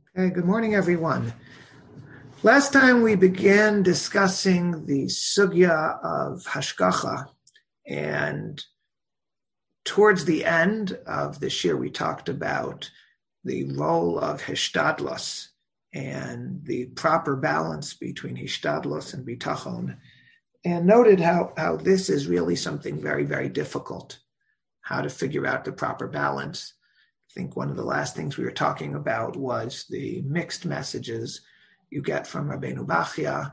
Okay, good morning, everyone. Last time we began discussing the sugya of hashgacha, and towards the end of this year, we talked about the role of hishtadlus and the proper balance between hishtadlus and bitachon, and noted how this is really something very, very difficult, how to figure out the proper balance. I think one of the last things we were talking about was the mixed messages you get from Rabbeinu Bachya.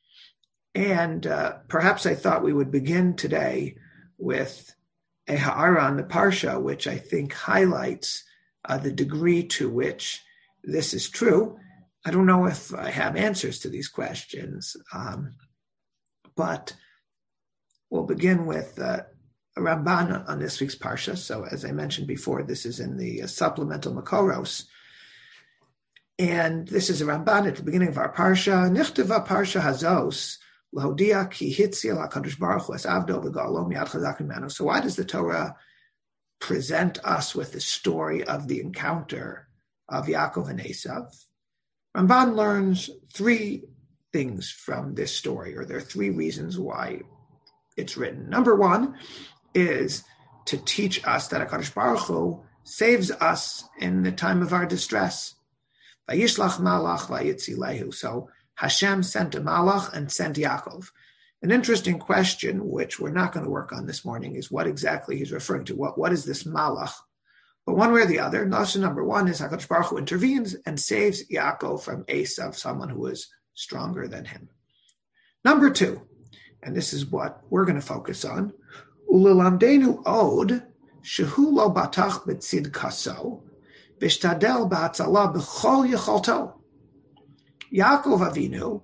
And perhaps I thought we would begin today with a ha'ara on the Parsha, which I think highlights the degree to which this is true. I don't know if I have answers to these questions, but we'll begin with a Ramban on this week's Parsha. So as I mentioned before, this is in the supplemental Makoros. And this is a Ramban at the beginning of our Parsha. Nichteva Parsha Hazos, Lahodia ki hitziel HaKadosh Baruch Hu es avdo v'ga'alo mi'ad chazak mimenu. So why does the Torah present us with the story of the encounter of Yaakov and Esav? Ramban learns three things from this story, or there are three reasons why it's written. Number one is to teach us that HaKadosh Baruch Hu saves us in the time of our distress. Vayishlach malach vayitzilehu. So Hashem sent a malach and sent Yaakov. An interesting question, which we're not going to work on this morning, is what exactly he's referring to. What is this malach? But one way or the other, lesson number one is HaKadosh Baruch Hu intervenes and saves Yaakov from Esav, someone who is stronger than him. Number two, and this is what we're going to focus on, Ulilamdenu od shehu lo batach b'tzid kaso v'shtadel b'hatzalah b'chol yecholto. Yaakov Avinu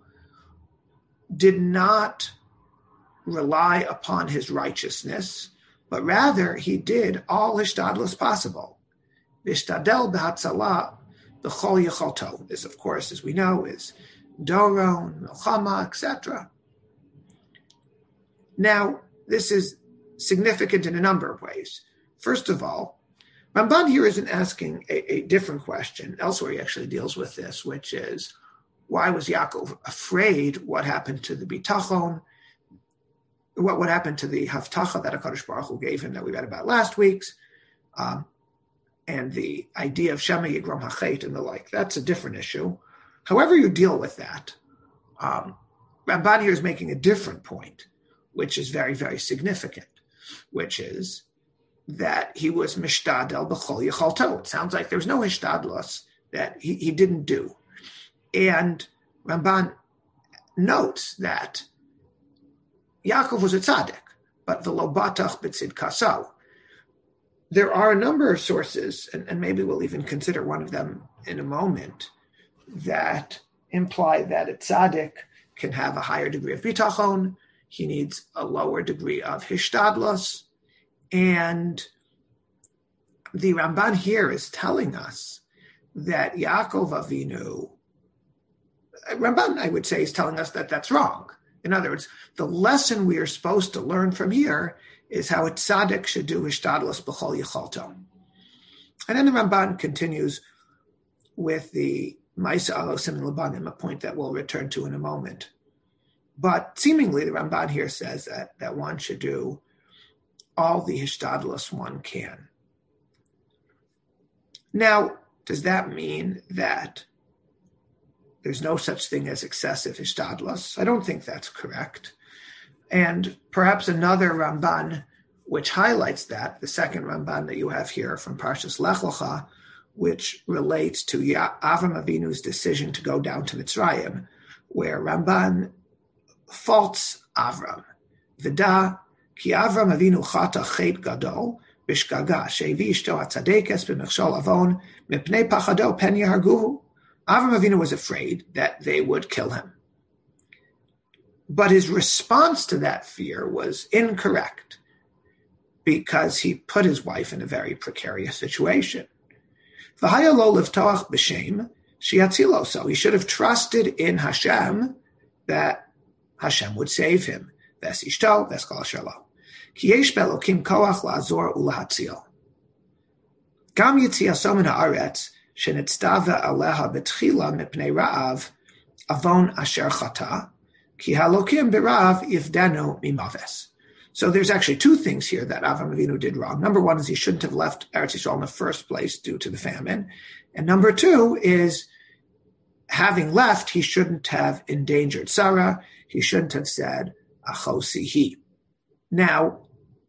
did not rely upon his righteousness, but rather he did all hishtadlus possible. V'shtadel b'hatzalah b'chol yecholto. This, of course, as we know, is doron, milchama, etc. Now, this is significant in a number of ways. First of all, Ramban here isn't asking a different question. Elsewhere, he actually deals with this, which is, why was Yaakov afraid? What happened to the bitachon? What happened to the haftacha that HaKadosh Baruch Hu gave him that we read about last week's? And the idea of Shema Yigrom HaChet and the like. That's a different issue. However you deal with that, Ramban here is making a different point, which is very, very significant, which is that he was mishtadel b'chol yechalto. It sounds like there's no hishtadlos that he didn't do. And Ramban notes that Yaakov was a tzaddik, but the lo batach b'tzid kaso. There are a number of sources, and maybe we'll even consider one of them in a moment, that imply that a tzaddik can have a higher degree of bitachon. He needs a lower degree of hishtadlos. And the Ramban here is telling us that Yaakov Avinu, Ramban, I would say, is telling us that that's wrong. In other words, the lesson we are supposed to learn from here is how a tzaddik should do hishtadlos b'chol yechalto. And then the Ramban continues with the Ma'aseh Alosim and Labanim, a point that we'll return to in a moment. But seemingly the Ramban here says that one should do all the hishtadlus one can. Now, does that mean that there's no such thing as excessive hishtadlus? I don't think that's correct. And perhaps another Ramban which highlights that, the second Ramban that you have here from Parshas Lech Lecha, which relates to Avram Avinu's decision to go down to Mitzrayim, where Ramban faults Avram. V'da ki Avram Avinu chata chet gadol b'shgaga shevi ishto hatzadekes b'mechshol avon mipnei pachado pen yaharguhu. Avram Avinu was afraid that they would kill him. But his response to that fear was incorrect because he put his wife in a very precarious situation. V'haya lo livtoach b'shem shiatzilo. So he should have trusted in Hashem that Hashem would save him. Ves ishto, ves kol asher lo. Ki yesh be'elokim koach la'azor u'lahatzil. Gam yitziaso min ha'aretz shenitztava aleha betchila mipnei ra'av avon asher chata ki halokim berav yivdenu mimaves. So there's actually two things here that Avram Avinu did wrong. Number one is he shouldn't have left Eretz Yisrael in the first place due to the famine. And number two is, having left, he shouldn't have endangered Sarah. He shouldn't have said, achosihi. Now,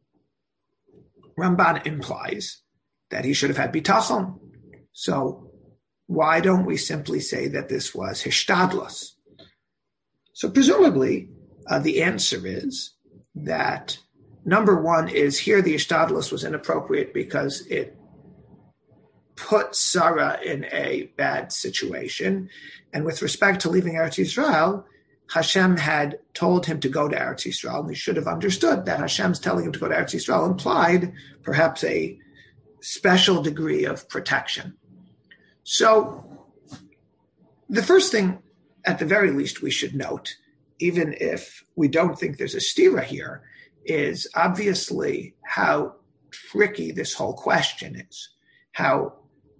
Ramban implies that he should have had bitachon. So why don't we simply say that this was hishtadlus? So presumably, the answer is that number one is here the hishtadlus was inappropriate because it put Sarah in a bad situation. And with respect to leaving Eretz Yisrael, Hashem had told him to go to Eretz Yisrael, and he should have understood that Hashem's telling him to go to Eretz Yisrael implied perhaps a special degree of protection. So the first thing, at the very least, we should note, even if we don't think there's a stira here, is obviously how tricky this whole question is, how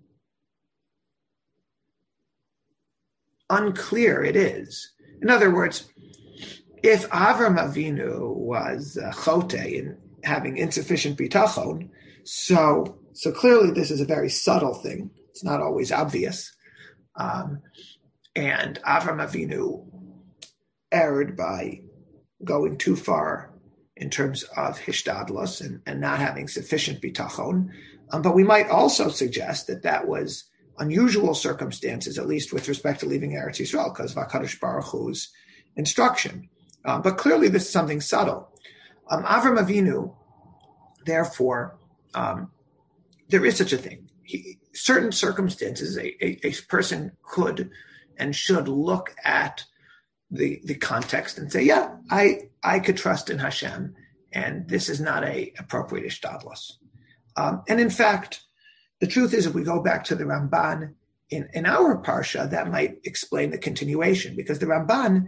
unclear it is. In other words, if Avram Avinu was chote in having insufficient bitachon, so clearly this is a very subtle thing. It's not always obvious. And Avram Avinu erred by going too far in terms of hishtadlus and not having sufficient bitachon. But we might also suggest that was unusual circumstances, at least with respect to leaving Eretz Yisrael, because of HaKadosh Baruch Hu's instruction. But clearly this is something subtle. Avram Avinu, therefore, there is such a thing. Certain circumstances, a person could and should look at the context and say, yeah, I could trust in Hashem, and this is not a appropriate ishtadlus. And in fact, the truth is, if we go back to the Ramban in our parsha, that might explain the continuation, because the Ramban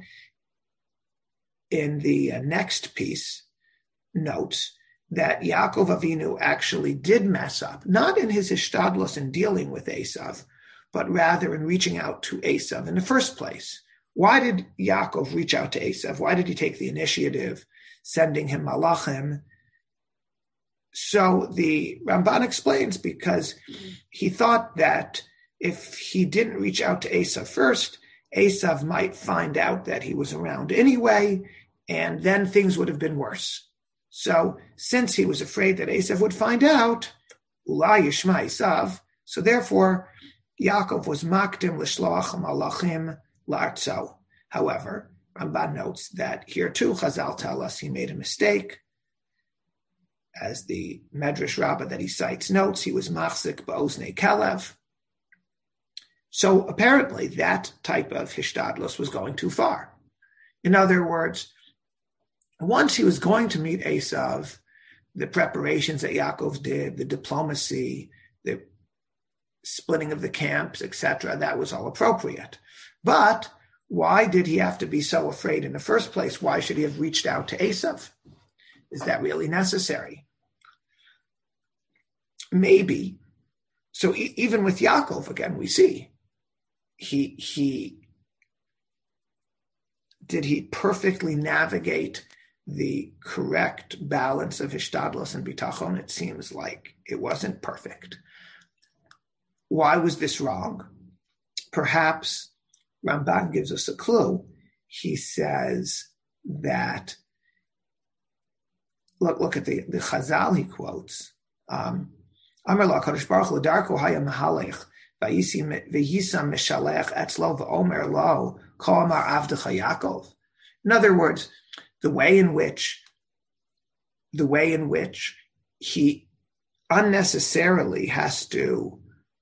in the next piece notes that Yaakov Avinu actually did mess up, not in his ishtadlus in dealing with Esav, but rather in reaching out to Esav in the first place. Why did Yaakov reach out to Esav? Why did he take the initiative, sending him malachim? So the Ramban explains because he thought that if he didn't reach out to Esav first, Esav might find out that he was around anyway, and then things would have been worse. So since he was afraid that Esav would find out, Ulai Yishma Esav, so therefore Yaakov was makdim l'shloach malachim la'artzo. However, Ramban notes that here too Chazal tell us he made a mistake. As the Medrash Rabbah that he cites notes, he was machzik ba'oznei kelev. So apparently that type of hishtadlus was going too far. In other words, once he was going to meet Esav, the preparations that Yaakov did, the diplomacy, the splitting of the camps, etc., that was all appropriate. But why did he have to be so afraid in the first place? Why should he have reached out to Esav? Is that really necessary? Maybe. So even with Yaakov, again, we see did he perfectly navigate the correct balance of hishtadlus and bitachon? It seems like it wasn't perfect. Why was this wrong? Perhaps Ramban gives us a clue. He says that, look at the Chazal he quotes. Amar la Kadosh Baruch Hu l'darko haya mahalech v'yisam mishalech etzlo v'omer lo kol amar avdecha Yaakov. In other words, the way in which he unnecessarily has to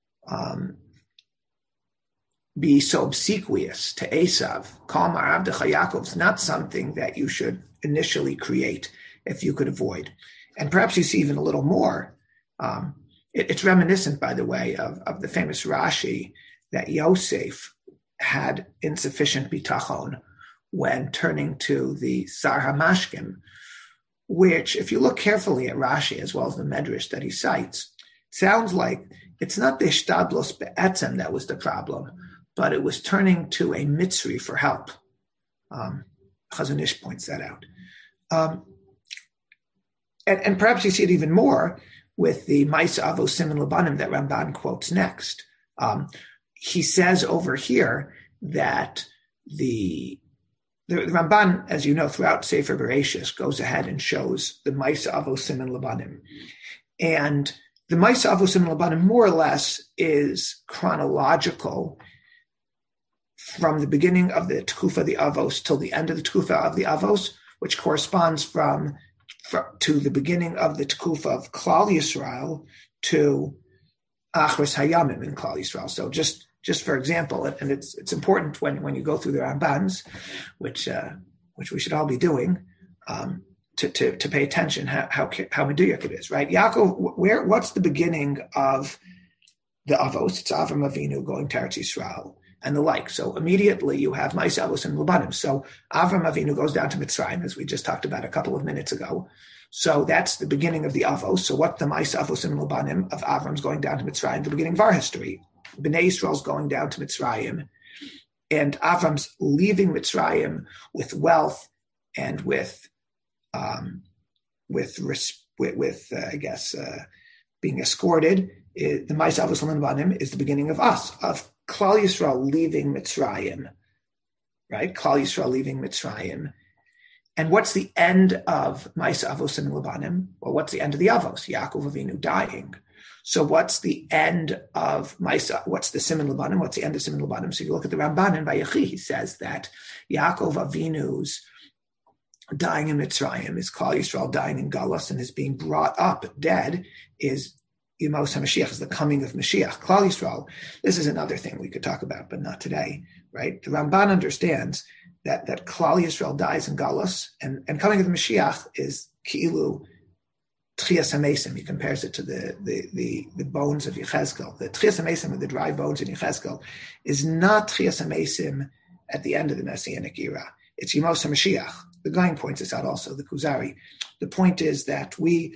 be so obsequious to Esav, kol amar avdecha Yaakov, is not something that you should initially create if you could avoid. And perhaps you see even a little more. It's reminiscent, by the way, of the famous Rashi that Yosef had insufficient bitachon when turning to the Sar HaMashkim, which, if you look carefully at Rashi as well as the Medrash that he cites, sounds like it's not the Ishtadlos Be'etzem that was the problem, but it was turning to a Mitzri for help. Chazon Ish points that out. And perhaps you see it even more with the Ma'aseh Avos Siman Labanim that Ramban quotes next. He says over here that the Ramban, as you know, throughout Sefer Bereshis, goes ahead and shows the Ma'aseh Avos Siman Labanim. And the Ma'aseh Avos Siman Labanim more or less is chronological from the beginning of the Tkufa of the Avos till the end of the Tkufa of the Avos, which corresponds to the beginning of the Tkufa of Klal Yisrael to Achros Hayamim in Klal Yisrael. So just for example, and it's important when you go through the Rambans, which we should all be doing, to pay attention how meduyek it is, right? Yaakov, what's the beginning of the Avos? It's Avram Avinu going to Eretz Yisrael and the like. So immediately you have Ma'aseh Avos and Labanim. So Avram Avinu goes down to Mitzrayim, as we just talked about a couple of minutes ago. So that's the beginning of the Avos. So what's the Ma'aseh Avos and Labanim of Avram's going down to Mitzrayim, the beginning of our history? Bnei Yisrael's going down to Mitzrayim, and Avram's leaving Mitzrayim with wealth and with being escorted. The Ma'aseh Avos and Labanim is the beginning of us, of Klal Yisrael leaving Mitzrayim, right? Klal Yisrael leaving Mitzrayim. And what's the end of Ma'aseh Avos and Labanim? Well, what's the end of the Avos? Yaakov Avinu dying. So what's the end of Ma'aseh? What's the Siman Labanim? What's the end of Siman Labanim? So you look at the Ramban in Vayechi, he says that Yaakov Avinu's dying in Mitzrayim is Klal Yisrael dying in Galus, and his being brought up dead is Yemos HaMashiach, is the coming of Mashiach. Klal Yisrael, this is another thing we could talk about, but not today, right? The Ramban understands that Klal Yisrael dies in Galus, and coming of the Mashiach is Ki'ilu Tchias HaMesim. He compares it to the bones of Yechezkel. The Tchias HaMesim, the dry bones in Yechezkel, is not Tchias HaMesim at the end of the Messianic era. It's Yemos HaMashiach. The Gaon points this out also, the Kuzari. The point is that the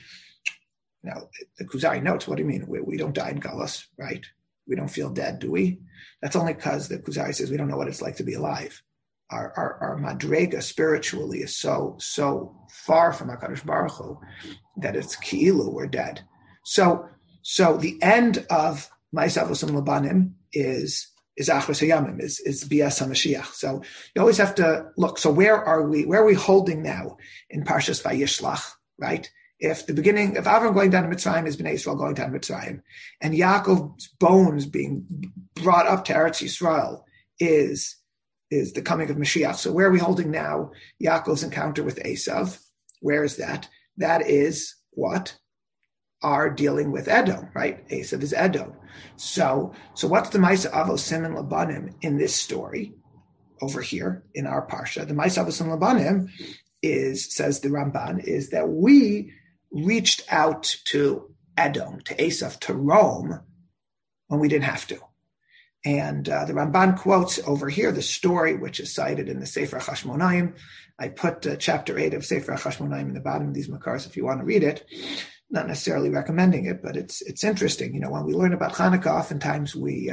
Kuzari notes, what do you mean? We don't die in Galus, right? We don't feel dead, do we? That's only because the Kuzari says we don't know what it's like to be alive. Our madrega spiritually is so far from HaKadosh Baruch Hu that it's ki'ilu, we're dead. So the end of Ma'aseh Avos and Labanim is Achros Hayamim, is Bias HaMashiach. So you always have to look. So where are we holding now in Parshas Vayishlach, right? If Avram going down to Mitzrayim is Bnei Yisrael going down to Mitzrayim, and Yaakov's bones being brought up to Eretz Yisrael is the coming of Mashiach. So where are we holding now? Yaakov's encounter with Esav. Where is that? That is what? Are dealing with Edom, right? Esav is Edom. So what's the Ma'aseh Avos Siman Labanim in this story over here in our parsha? The Ma'aseh Avos Siman Labanim is, says the Ramban, is that we reached out to Edom, to Esav, to Rome when we didn't have to. And the Ramban quotes over here the story which is cited in the Sefer Chashmonaim. I put chapter 8 of Sefer Chashmonaim in the bottom of these makars if you want to read it. Not necessarily recommending it, but it's interesting. You know, when we learn about Hanukkah, oftentimes we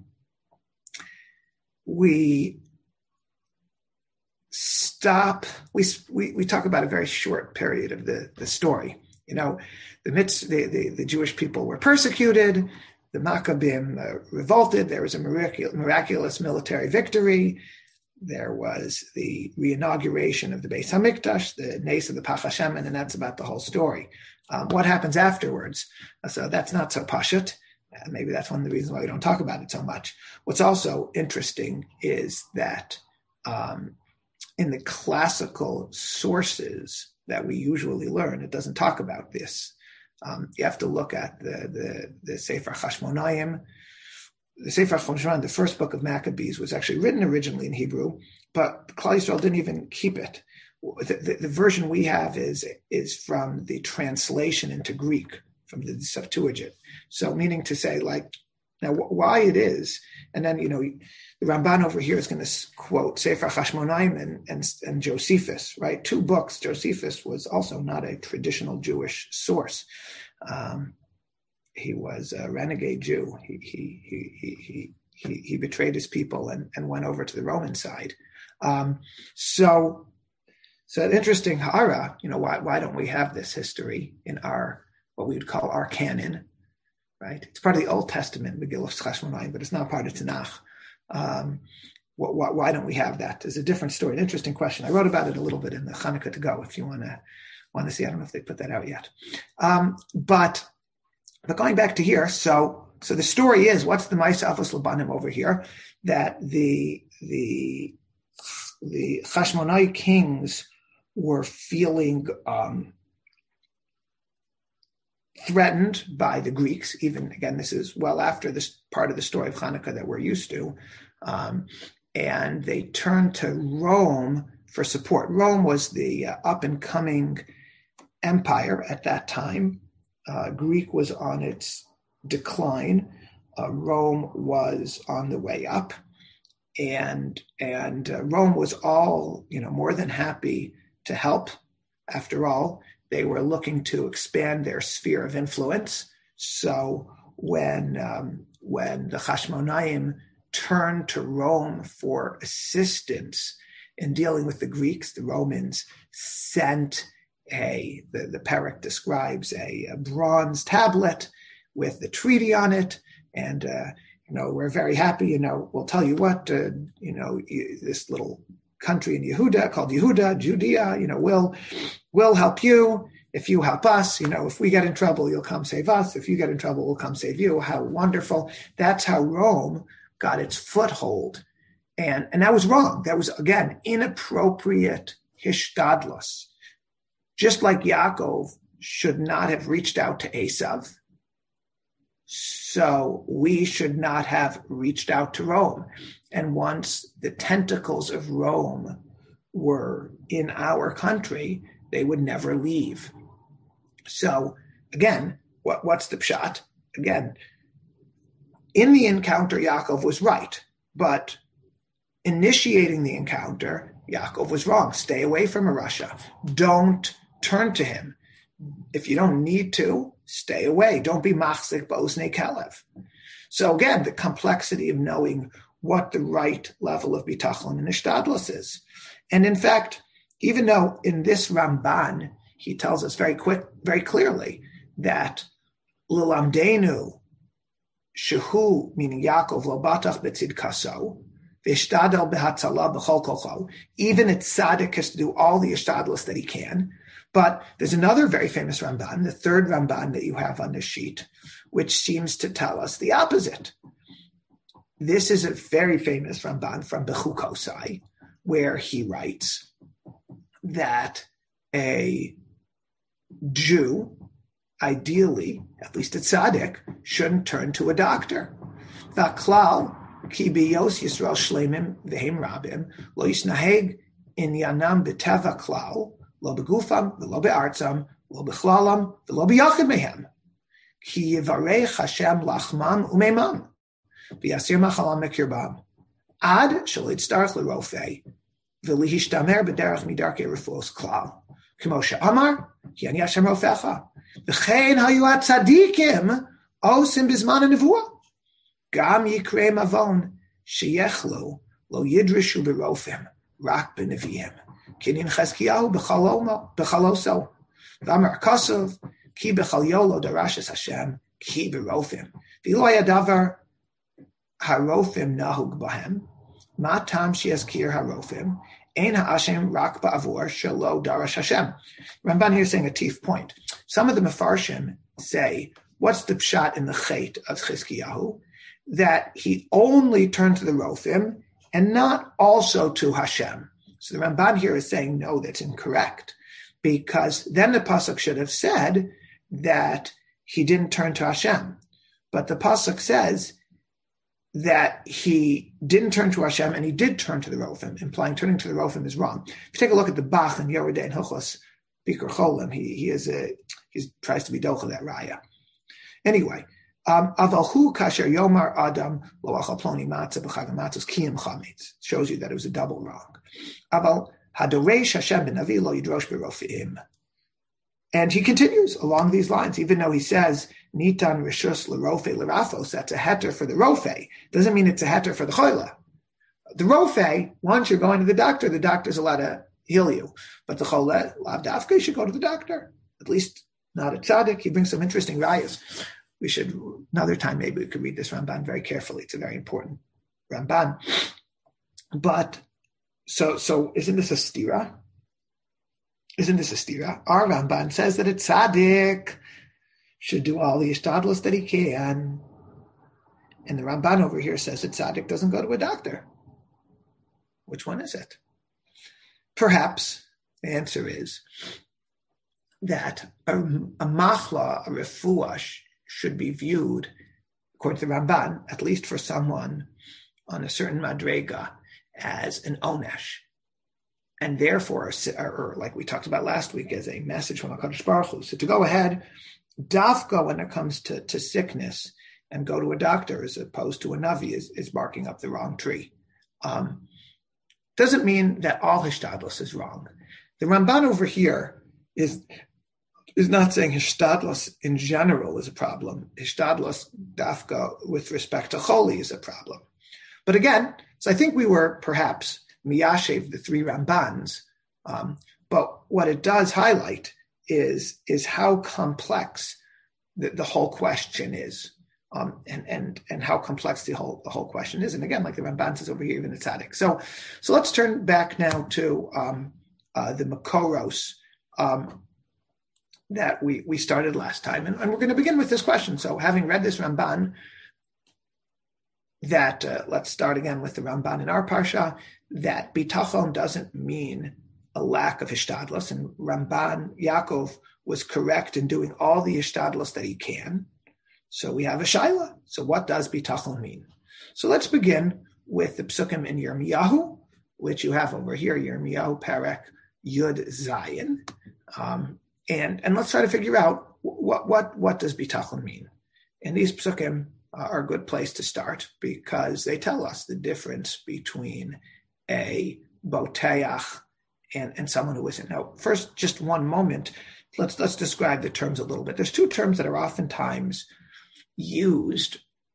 stop. We talk about a very short period of the story. You know, the Jewish people were persecuted. The Maccabim revolted. There was a miraculous military victory. There was the reinauguration of the Beis Hamikdash, the Nes of the Pach Hashem, and that's about the whole story. What happens afterwards? So that's not so pashut. Maybe that's one of the reasons why we don't talk about it so much. What's also interesting is that in the classical sources that we usually learn, it doesn't talk about this. You have to look at the Sefer Chashmonaim. The Sefer Chashmonaim, the first book of Maccabees, was actually written originally in Hebrew, but Klal Yisrael didn't even keep it. The version we have is from the translation into Greek, from the Septuagint. So meaning to say, like, now why it is, and then, you know, the Ramban over here is going to quote Sefer Chashmonaim and Josephus, right? Two books. Josephus was also not a traditional Jewish source. a renegade Jew. He betrayed his people and went over to the Roman side. So an interesting hara. Why don't we have this history in what we would call our canon, right? It's part of the Old Testament, Megillah Chashmonai, but it's not part of Tanakh. Why don't we have that? It's a different story, an interesting question. I wrote about it a little bit in the Hanukkah to Go, if you want to see. I don't know if they put that out yet. But going back to here, so the story is, what's the Ma'aseh Avos Labanim over here? That the Chashmonai kings were feeling threatened by the Greeks. Even, again, this is well after this part of the story of Hanukkah that we're used to. And they turned to Rome for support. Rome was the up-and-coming empire at that time. Greek was on its decline. Rome was on the way up. And Rome was all, more than happy to help. After all, they were looking to expand their sphere of influence. So when the Chashmonaim turned to Rome for assistance in dealing with the Greeks, the Romans sent the Perek describes a bronze tablet with the treaty on it, and we're very happy. We'll tell you what, this little country in Yehuda called Yehuda, Judea, we'll help you if you help us. If we get in trouble, you'll come save us. If you get in trouble, we'll come save you. How wonderful. That's how Rome got its foothold. And that was wrong. That was, again, inappropriate hishtadlus. Just like Yaakov should not have reached out to Esav, so we should not have reached out to Rome. And once the tentacles of Rome were in our country, they would never leave. So again, what's the pshat? Again, in the encounter, Yaakov was right, but initiating the encounter, Yaakov was wrong. Stay away from Russia. Don't turn to him. If you don't need to, stay away. Don't be machzik b'oznei kelev. So again, the complexity of knowing what the right level of bitachon and ishtadlus is. And in fact, even though in this Ramban, he tells us very clearly that Lilamdenu shehu, meaning Yaakov, lo batach betzid kaso, v'ishtadel behatzala b'chol kocho, even a tzaddik has to do all the ishtadlus that he can. But there's another very famous Ramban, the third Ramban that you have on this sheet, which seems to tell us the opposite. This is a very famous Ramban from Bechukosai, where he writes that a Jew, ideally, at least a tzaddik, shouldn't turn to a doctor. V'aklal ki biyos Yisrael shleimim v'hem rabim lo yisnaheg in yanam b'teva klal lo begufam v'lo be'artzam lo bechlalam v'lo b'yachid mehem ki yivarech Hashem lachmam umeimam v'yasir machalam mekirbam ad shelo yitztarach l'rofei v'lihishtamer b'derech midarkei refuos klal k'mo she'amar ki ani Hashem rofecha v'chein hayu hatzadikim osim bizman ha'nevuah gam yikrei mavon sheyechlu lo yidrishu berofim rak b'neviim kinin chazkiyahu b'chaloso v'amar kosov ki b'chalyolo darashes Hashem ki berofim v'lo hayadavar harofim nahug bahem ma tam sheyazkir harofim ein ha'ashem rak ba'avur shelo darash Hashem. Ramban here is saying a teeth point. Some of the Mefarshim say, what's the pshat in the chait of Chizkiyahu? That he only turned to the Rofim and not also to Hashem. So the Ramban here is saying, no, that's incorrect. Because then the pasuk should have said that he didn't turn to Hashem. But the pasuk says that he didn't turn to Hashem and he did turn to the Rofim, implying turning to the Rofim is wrong. If you take a look at the Bach and Yeridei and Hilchos Bikur Cholim, he tries to be docha that raya. Anyway, avalhu kasher yomar adam lo achal ploni matzah b'chag matzos kiyim chametz shows you that it was a double wrong. Aval hadoresh Hashem b'navi lo yidrosh b'rofim. And he continues along these lines, even though he says Nitan rishus l'rofe l'rafos, that's a heter for the rofe. Doesn't mean it's a heter for the choila. The rofe, once you're going to the doctor's allowed to heal you. But the chola, lav dafka, you should go to the doctor. At least not a tzaddik. He brings some interesting rayas. We should, another time maybe we could read this Ramban very carefully. It's a very important Ramban. But, so isn't this a stira? Isn't this a stira? Our Ramban says that a tzaddik should do all the ishtadlus that he can. And the Ramban over here says that tzaddik doesn't go to a doctor. Which one is it? Perhaps the answer is that a machla, a refuah, should be viewed, according to the Ramban, at least for someone on a certain madrega, as an onesh. And therefore, or like we talked about last week, as a message from HaKadosh Baruch Hu. So to go ahead, dafka when it comes to sickness and go to a doctor as opposed to a navi is barking up the wrong tree. Doesn't mean that all hishtadlus is wrong. The Ramban over here is not saying hishtadlus in general is a problem. Hishtadlus dafka with respect to choli is a problem. But again, so I think we were perhaps miyashev the three Rambans, but what it does highlight is how complex the whole question is, and how complex the whole question is. And again, like the Ramban says over here, even the tzaddik. So let's turn back now to the Makoros that we started last time, and we're going to begin with this question. So having read this Ramban, that let's start again with the Ramban in our parsha, that bitachon doesn't mean a lack of hishtadlus, and Ramban Yaakov was correct in doing all the hishtadlus that he can. So we have a shaila. So what does bitachon mean? So let's begin with the psukim in Yirmiyahu, which you have over here, Yirmiyahu Perek Yud Zayin, and let's try to figure out what does bitachon mean. And these psukim are a good place to start because they tell us the difference between a boteach and someone who isn't. Now, first, just one moment, let's describe the terms a little bit. There's two terms that are oftentimes used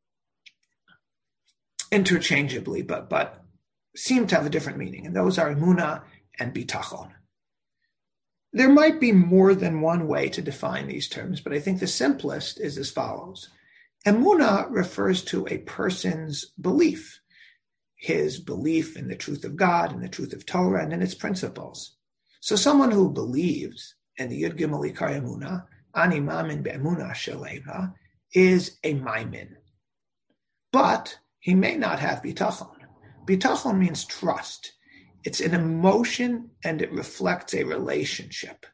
interchangeably, but seem to have a different meaning, and those are emunah and bitachon. There might be more than one way to define these terms, but I think the simplest is as follows. Emunah refers to a person's belief, his belief in the truth of God, in the truth of Torah, and in its principles. So someone who believes in the Yud Gimel Ikar Emunah, Ani Mamin Be'emunah Shelema, is a maimin. But he may not have bitachon. Bitachon means trust. It's an emotion and it reflects a relationship,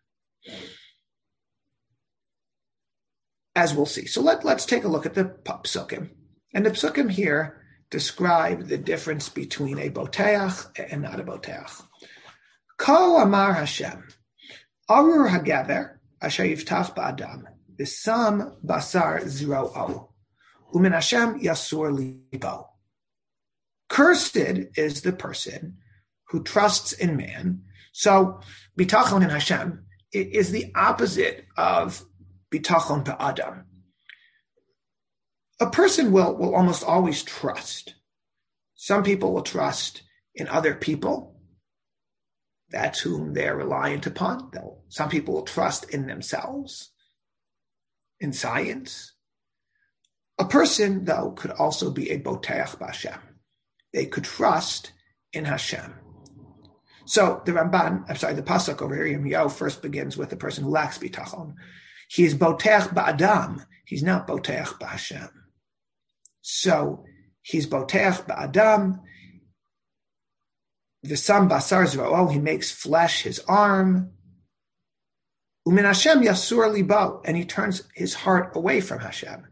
as we'll see. So let's take a look at the psukim. And the psukim here describe the difference between a boteach and not a boteach. Kol amar Hashem, arur hagaver asher yiftach ba'adam, v'sam basar zro'o, u'min Hashem yasur libo. Cursed is the person who trusts in man. So bitachon in Hashem is the opposite of bitachon ba'adam. A person will almost always trust. Some people will trust in other people. That's whom they're reliant upon. Some people will trust in themselves, in science. A person, though, could also be a boteach b'Hashem. They could trust in Hashem. So the pasuk over here, Yirmiyahu, first begins with the person who lacks bitachon. He is boteach ba'adam. He's not boteach b'Hashem. So he's boteach ba'adam. V'sam basar zro'o, he makes flesh his arm. U'min Hashem yasur libo, and he turns his heart away from Hashem.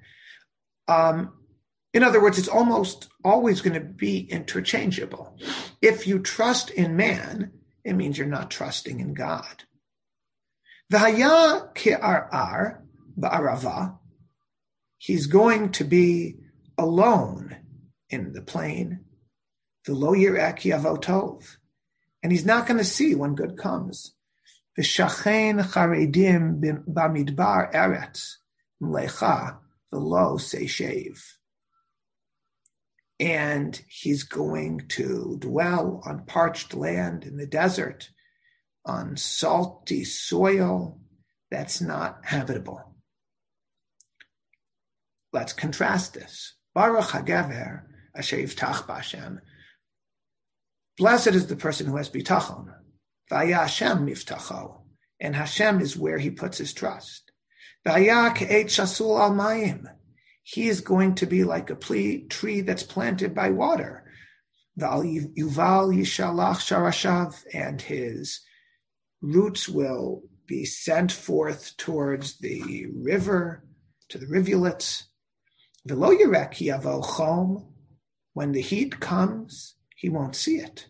In other words, it's almost always going to be interchangeable. If you trust in man, it means you're not trusting in God. V'haya ke'arar ba'arava, he's going to be alone in the plain. V'lo yireh ki yavo tov, and he's not going to see when good comes. V'shachen charedim b'midbar eretz, mlecha v'lo seishev. And he's going to dwell on parched land in the desert, on salty soil that's not habitable. Let's contrast this. Baruch hagever asher yivtach b'Hashem. Blessed is the person who has bitachon. V'haya Hashem miftacho. And Hashem is where he puts his trust. V'haya ke'et shasul al mayim. He is going to be like a tree that's planted by water. V'al yuval yishalach sharashav. And his roots will be sent forth towards the river, to the rivulets. V'lo yirek yavo chom. When the heat comes, he won't see it.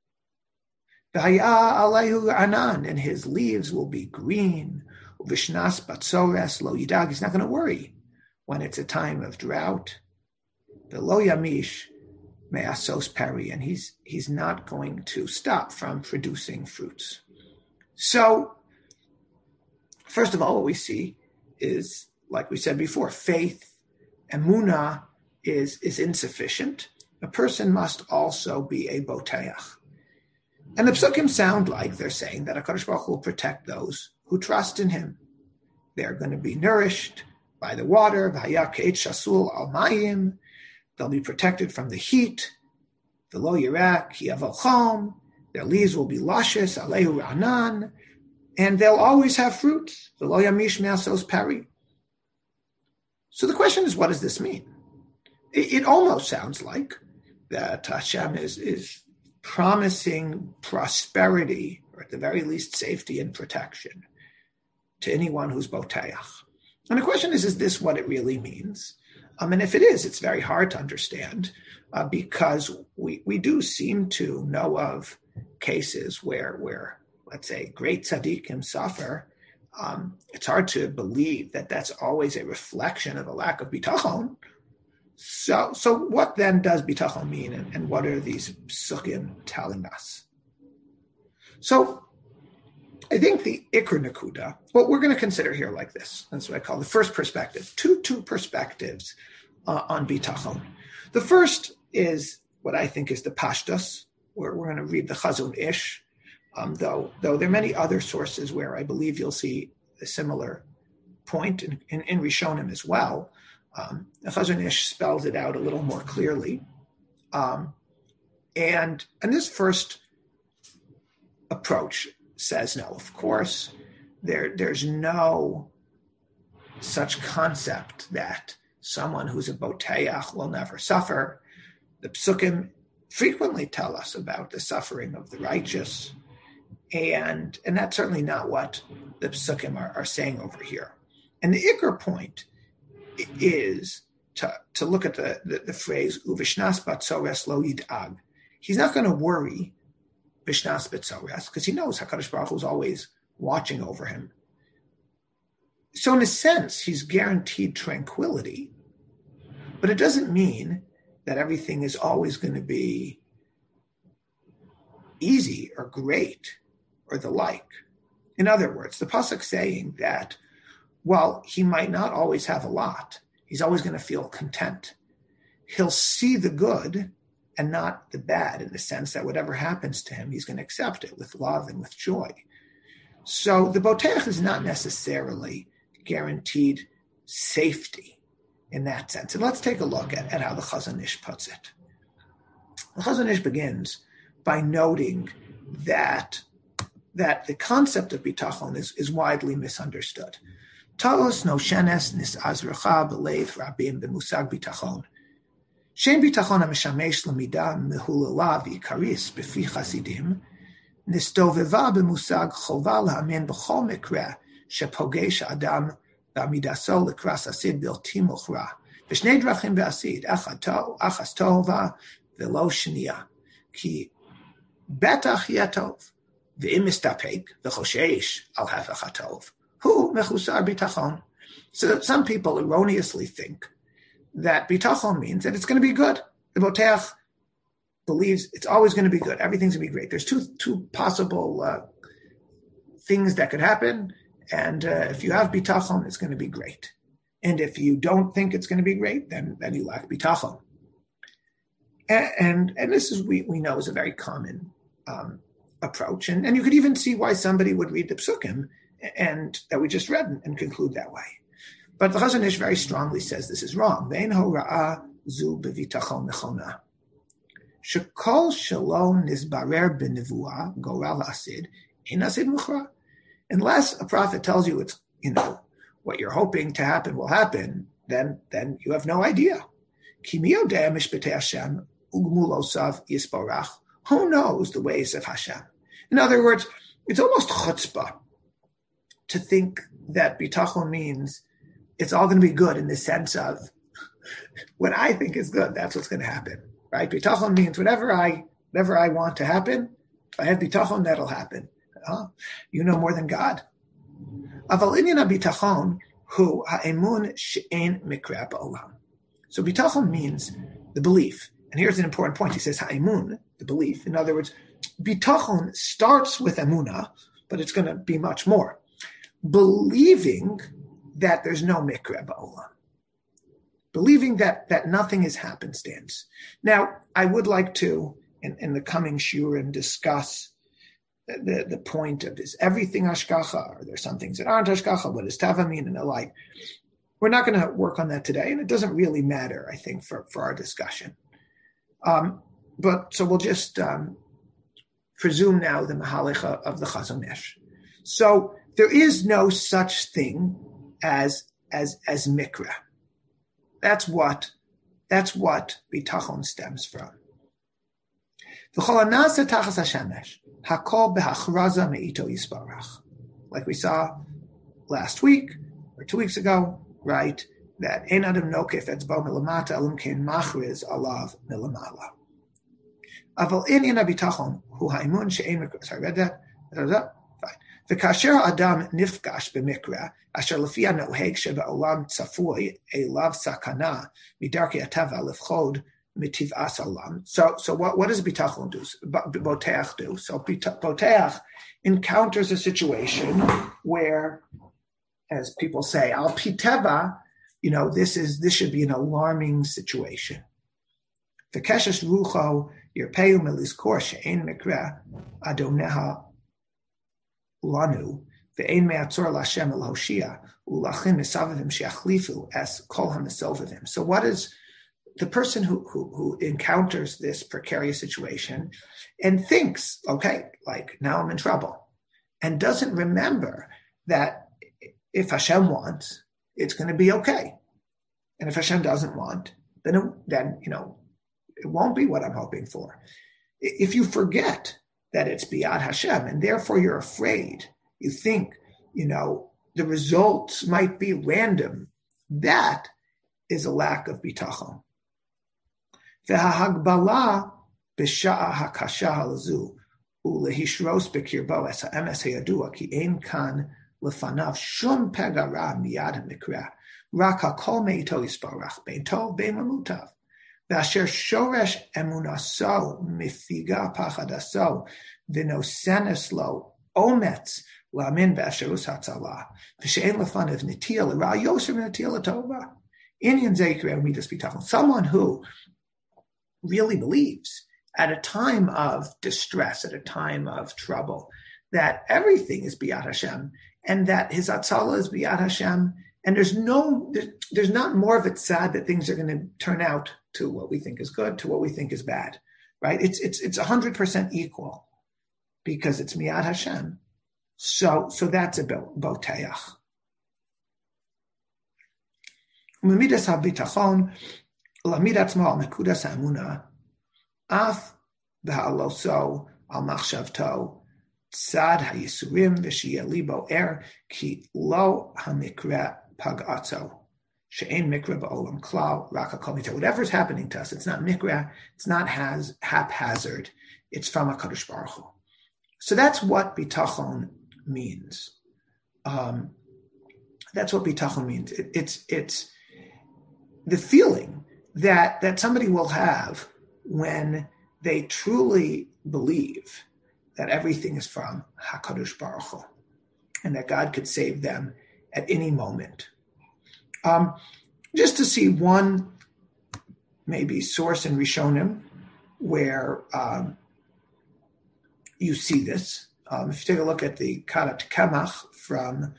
V'haya alehu anan, and his leaves will be green. Uvishnas batzores lo yidag. He's not going to worry when it's a time of drought. V'lo yamish me'asos peri, and he's not going to stop from producing fruits. So, first of all, what we see is, like we said before, faith, emunah is insufficient. A person must also be a boteach. And the psukim sound like they're saying that HaKadosh Baruch Hu will protect those who trust in him. They're going to be nourished by the water. V'haya ke'et shasul al mayim. They'll be protected from the heat. V'lo yirak ki yavo chom. Their leaves will be luscious. Alehu ra'anan. And they'll always have fruits. V'lo yamish me'asos peri. So the question is, what does this mean? It almost sounds like that Hashem is promising prosperity, or at the very least safety and protection, to anyone who's boteach. And the question is this what it really means? And if it is, it's very hard to understand because we do seem to know of cases where let's say, great tzaddikim suffer. It's hard to believe that that's always a reflection of a lack of bitachon. So what then does bitachon mean, and what are these psukim telling us? So I think the ikr nakuda, what we're going to consider here like this, that's what I call the first perspective, two perspectives on bitachon. The first is what I think is the pashtus, where we're going to read the Chazon Ish, though there are many other sources where I believe you'll see a similar point in Rishonim as well. The Chazon Ish spells it out a little more clearly. And this first approach says, no, of course, there's no such concept that someone who's a boteach will never suffer. The psukim frequently tell us about the suffering of the righteous, and that's certainly not what the psukim are saying over here. And the ikr point is to look at the phrase uvishnas batzores lo yidag. He's not going to worry vishnas batzores because he knows HaKadosh Baruch Hu is always watching over him. So in a sense, he's guaranteed tranquility, but it doesn't mean that everything is always going to be easy or great or the like. In other words, the pasuk saying that while he might not always have a lot, he's always going to feel content. He'll see the good and not the bad, in the sense that whatever happens to him, he's going to accept it with love and with joy. So the boteach is not necessarily guaranteed safety in that sense. And let's take a look at how the Chazon Ish puts it. The Chazon Ish begins by noting that the concept of bitachon is widely misunderstood. Taos no shenes nis azracha b'leiv rabim b'musag bitachon. Shem bitachon ha-meshamesh l'mida mehulala v'ikaris b'fi chasidim nistoveva b'musag chova l'hamin b'chol mikra shepogesh adam v'amidaso l'kras asid bilti muchra v'shnei drachim b'asid achas tova v'lo shniya ki betach yetov v'im mistapek v'choshesh al hafach hatov hu mechusar bitachon. So some people erroneously think that bitachon means that it's going to be good. The boteach believes it's always going to be good. Everything's going to be great. There's two possible things that could happen, and if you have bitachon, it's going to be great. And if you don't think it's going to be great, then you lack bitachon. And this is we know is a very common approach. And you could even see why somebody would read the psukim and that we just read and conclude that way. But the Chazon Ish very strongly says this is wrong. Ve'en hora'ah zu b'vitachon nechona. Shekol shalom nizbarer b'nevuah goral asid ein asid muchra. Unless a prophet tells you it's, what you're hoping to happen will happen, then you have no idea. Ki mi yodea mishpatei Hashem ugmulosav yisborach. Who knows the ways of Hashem? In other words, it's almost chutzpah to think that bitachon means it's all going to be good in the sense of what I think is good, that's what's going to happen, right? Bitachon means whatever I want to happen, if I have bitachon, that'll happen. You know more than God. Aval inyan bitachon hu ha'emun she'en mikra ba'olam. So bitachon means the belief. And here's an important point. He says ha'emun, the belief. In other words, bitachon starts with emunah, but it's going to be much more. Believing that there's no mikra ba'olam. Believing that nothing is happenstance. Now, I would like to, in the coming shiurim, discuss the point of, is everything hashgacha? Are there some things that aren't hashgacha? What does tava mean and the like? We're not going to work on that today, and it doesn't really matter, I think, for our discussion. But so we'll just presume now the mahalach of the Chazon Ish. So there is no such thing as mikra. That's what bitachon stems from. Like we saw last week or 2 weeks ago, right? That ein adam nokef etzbo milamata elam kein machriz alav milamala. Aval inyan habitachon hu haimun she'ein mikra. Sorry, read that? Fine. V'kasher adam nifgash b'mikra asher lefia noheg shebe'olam tzafui elav sakana midarkei hatava lefchod mitiv'as olam. So what does bitachon do? Boteach do? So boteach encounters a situation where, as people say, al piteva, this should be an alarming situation. V'keshes rucho yirpeu melizkor she'ein mikra adoneha lanu ve'ein me'atzor l'Hashem el hoshia ulachim misavivim she'achlifu es kol hamisovivim. So what is the person who encounters this precarious situation and thinks, okay, like now I'm in trouble, and doesn't remember that if Hashem wants, it's going to be okay, and if Hashem doesn't want, then it won't be what I'm hoping for. If you forget that it's biyad Hashem, and therefore you're afraid, you think, the results might be random, that is a lack of bitachon. V'hahagbala b'sha'a hakasha halazu ulehishros b'kirbo es ha'emes hayadua ki ein kan lefanav shum pegara miyad ha'mikra rak hakol me'ito yisparach bein tov bein lamutav v'asher shoresh emunaso mifiga pachadaso v'nosenes lo ometz l'amin v'asherus hatzalah v'she'en lefanav nitiyah l'ra yosher v'nitiyah l'tova inyan zekre midas bitachon. Someone who really believes at a time of distress, at a time of trouble, that everything is biyad Hashem, and that his atzala is biyad Hashem, and there's not more of it sad that things are going to turn out to what we think is good, to what we think is bad, right? It's 100% equal because it's miyad Hashem. So that's a boteach. U'midas habitachon Lamid atzmo al nekudas ha'emunah, af b'ha'aloso al machshavto, tzad ha'yisurim v'shiyeh libo ki lo ha'mikra pag'atzo, she'ein mikra ba'olam klal rak hakol mito. Whatever's happening to us, it's not mikra, it's not haphazard, it's from HaKadosh Baruch Hu. So that's what bitachon means. That's what bitachon means. It's the feeling that somebody will have when they truly believe that everything is from HaKadosh Baruch Hu and that God could save them at any moment. Just to see one maybe source in Rishonim where you see this. If you take a look at the Karat Kemach from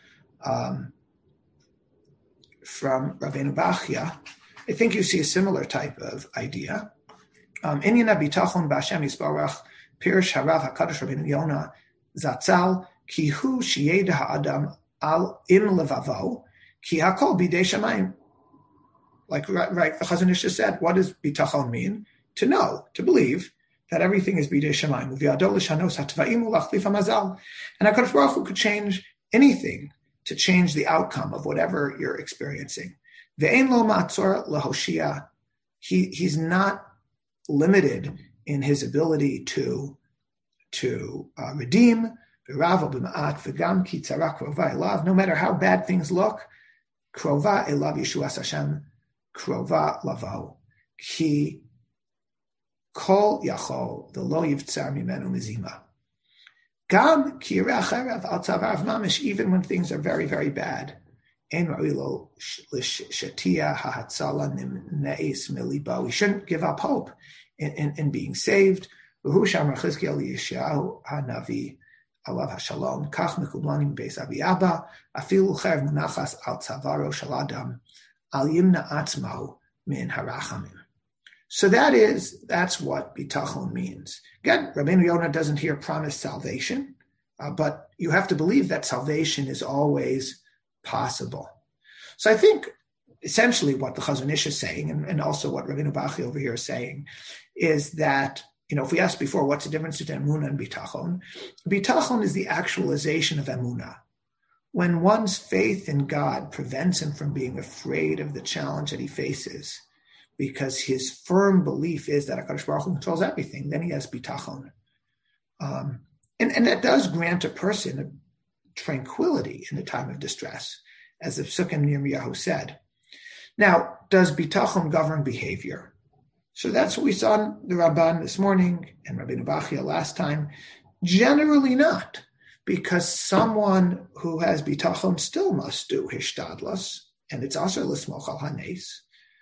Rabbeinu Bachya, I think you see a similar type of idea. Inyan bitachon b'Hashem Yisbarach Pirush Harav Hakadosh Rabbeinu Yonah Zatzal Ki Hu Sheyed Ha'adam Al Im Levavo Ki Hakol Bidei Shamayim. Like right, the Chazon Ish said, what does bitachon mean? To know, to believe that everything is bidei shamayim. And HaKadosh Baruch Hu could change anything to change the outcome of whatever you're experiencing. Ve'ein lo ma'atzor lahoshia. He's not limited in his ability to redeem. No matter how bad things look, krova elav Yeshuas Hashem, krova lavo. Ki kol yachol the lo yivtzar mimenu mizima. Gam ki yireh acherev al tzavarav mamish, even when things are very, very bad. Ein ra'ui lo shatia hahatzala ne'es milibo. We shouldn't give up hope in being saved. V'hu shamar Chizkiel Yeshayahu hanavi alav hashalom kach mekublanim beis Abi Abba afilu cherev munachas al tzavaro shel adam al yimna atzmo min harachamim. So that's what bitachon means. Again, Rabbeinu Yonah doesn't here promise salvation, but you have to believe that salvation is always possible. So I think essentially what the Chazon Ish is saying, and also what Rabbeinu Bachya over here is saying, is that, if we asked before, what's the difference between emunah and bitachon? Bitachon is the actualization of emunah. When one's faith in God prevents him from being afraid of the challenge that he faces, because his firm belief is that HaKadosh Baruch Hu controls everything, then he has bitachon. And that does grant a person a tranquility in the time of distress, as the Psukim in Yirmiyahu said. Now, does bitachon govern behavior? So that's what we saw in the Ramban this morning and Rabbeinu Bachya last time. Generally not, because someone who has bitachon still must do hishtadlus, and it's also l'smoch al hanes.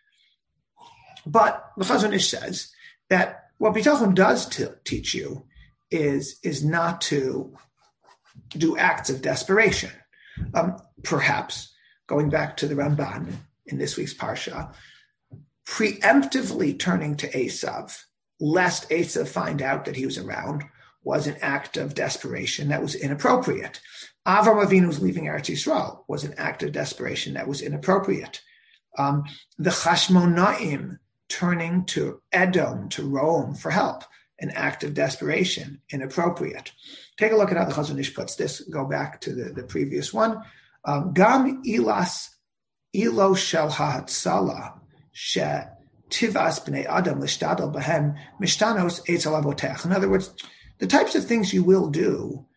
But the Chazon Ish says that what bitachon does teach you is not to do acts of desperation. Perhaps, going back to the Ramban in this week's Parsha, preemptively turning to Esav, lest Esav find out that he was around, was an act of desperation that was inappropriate. Avram Avinu's leaving Eretz Yisrael was an act of desperation that was inappropriate. The Chashmonaim turning to Edom, to Rome for help, an act of desperation, inappropriate. Take a look at how the Chazon Ish puts this. Go back to the previous one. Gam ilo shel ha'atzala she tivas b'nei adam l'shtadel b'hem mishtanos eitz al avotech. In other words, the types of things you will do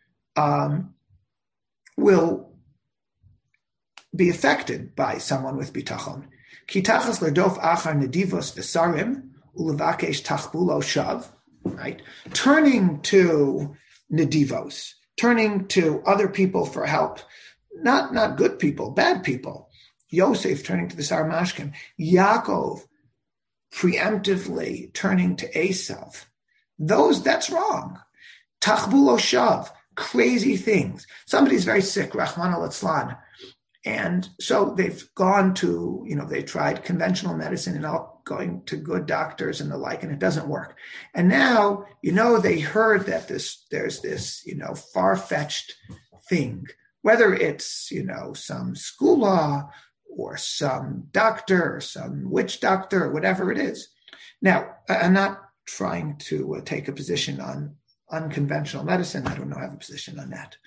will be affected by someone with bitachon. Kitachas lerdof achar nedivos v'sarim ulevakesh tachbulo shav. Right, turning to nedivos, turning to other people for help, not good people, bad people. Yosef turning to the Sarmashkim, Yaakov preemptively turning to Esav. That's wrong. Tachbulo shav, crazy things. Somebody's very sick, Rahman al-Atzlan, and so they've gone to, they tried conventional medicine and all, going to good doctors and the like, and it doesn't work. And now, they heard that there's this, far-fetched thing, whether it's, some school law or some doctor or some witch doctor or whatever it is. Now, I'm not trying to take a position on unconventional medicine. I don't have a position on that.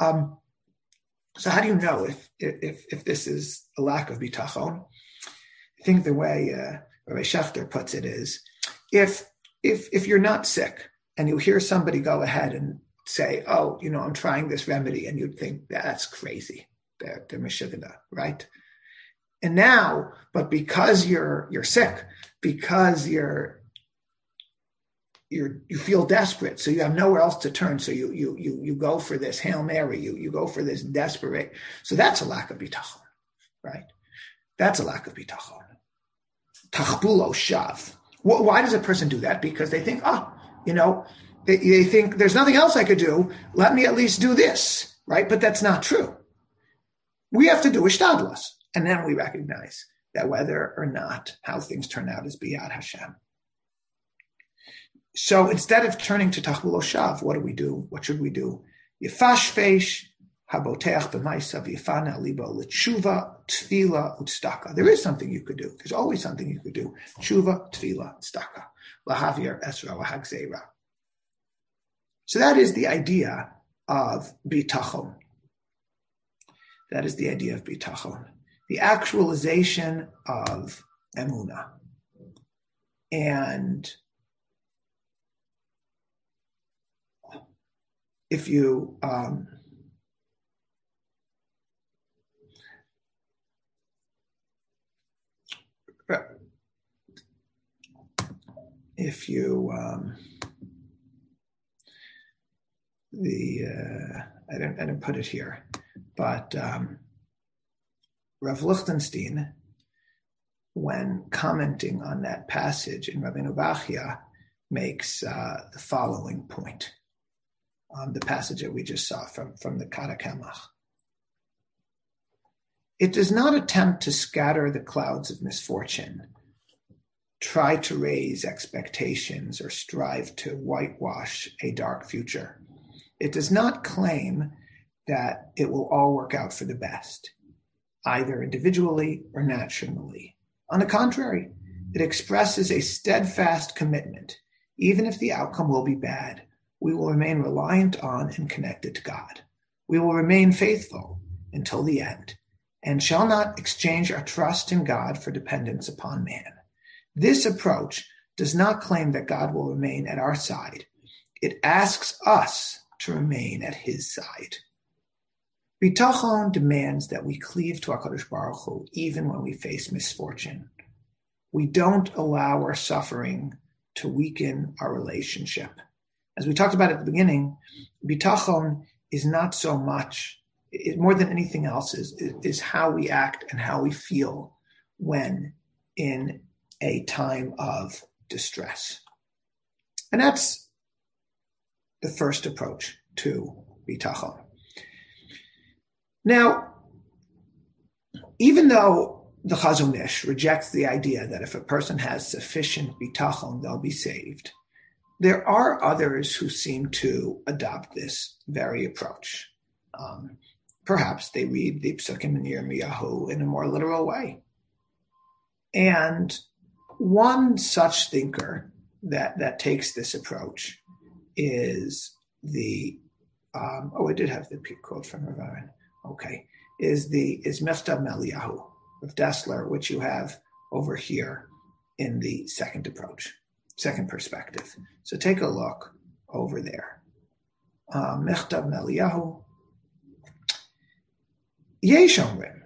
So how do you know if this is a lack of bitachon? I think the way Rabbi Schachter puts it is, if you're not sick and you hear somebody go ahead and say, oh, I'm trying this remedy, and you'd think that's crazy, they're meshivina, right? And now, but because you're sick, because you feel desperate, so you have nowhere else to turn, so you go for this Hail Mary, you go for this desperate, so that's a lack of bitachon, right? That's a lack of bitachon. Tachbulo shav. Why does a person do that? Because they think, they think there's nothing else I could do. Let me at least do this, right? But that's not true. We have to do ishtadlus, and then we recognize that whether or not how things turn out is biyad Hashem. So instead of turning to tachbulo shav, what do we do? What should we do? Yefashfesh haboteach b'maisa v'yifana libo l'tshuva tefila utstaka. There is something you could do. There's always something you could do. Tshuva, tefila, staka. Lahavir esra lahagzeira. So that is the idea of bitachon. That is the idea of bitachon. The actualization of emunah. And if you I didn't put it here, but Rav Lichtenstein, when commenting on that passage in Rabbeinu Bachya, makes the following point on the passage that we just saw from the Kara Kamach. It does not attempt to scatter the clouds of misfortune, try to raise expectations, or strive to whitewash a dark future. It does not claim that it will all work out for the best, either individually or nationally. On the contrary, it expresses a steadfast commitment. Even if the outcome will be bad, we will remain reliant on and connected to God. We will remain faithful until the end, and shall not exchange our trust in God for dependence upon man. This approach does not claim that God will remain at our side. It asks us to remain at his side. Bitachon demands that we cleave to HaKadosh Baruch Hu even when we face misfortune. We don't allow our suffering to weaken our relationship. As we talked about at the beginning, bitachon is not so much, more than anything else, is how we act and how we feel when in a time of distress. And that's the first approach to bitachon. Now, even though the Chazon Ish rejects the idea that if a person has sufficient bitachon, they'll be saved, there are others who seem to adopt this very approach. Perhaps they read the Psukim in Yirmiyahu in a more literal way. And one such thinker that takes this approach is I did have the quote from Rav Aaron. Okay, is Mechtav Meliyahu of Dessler, which you have over here in the second approach, second perspective. So take a look over there. Mechtav Meliyahu. Yesh Omrim.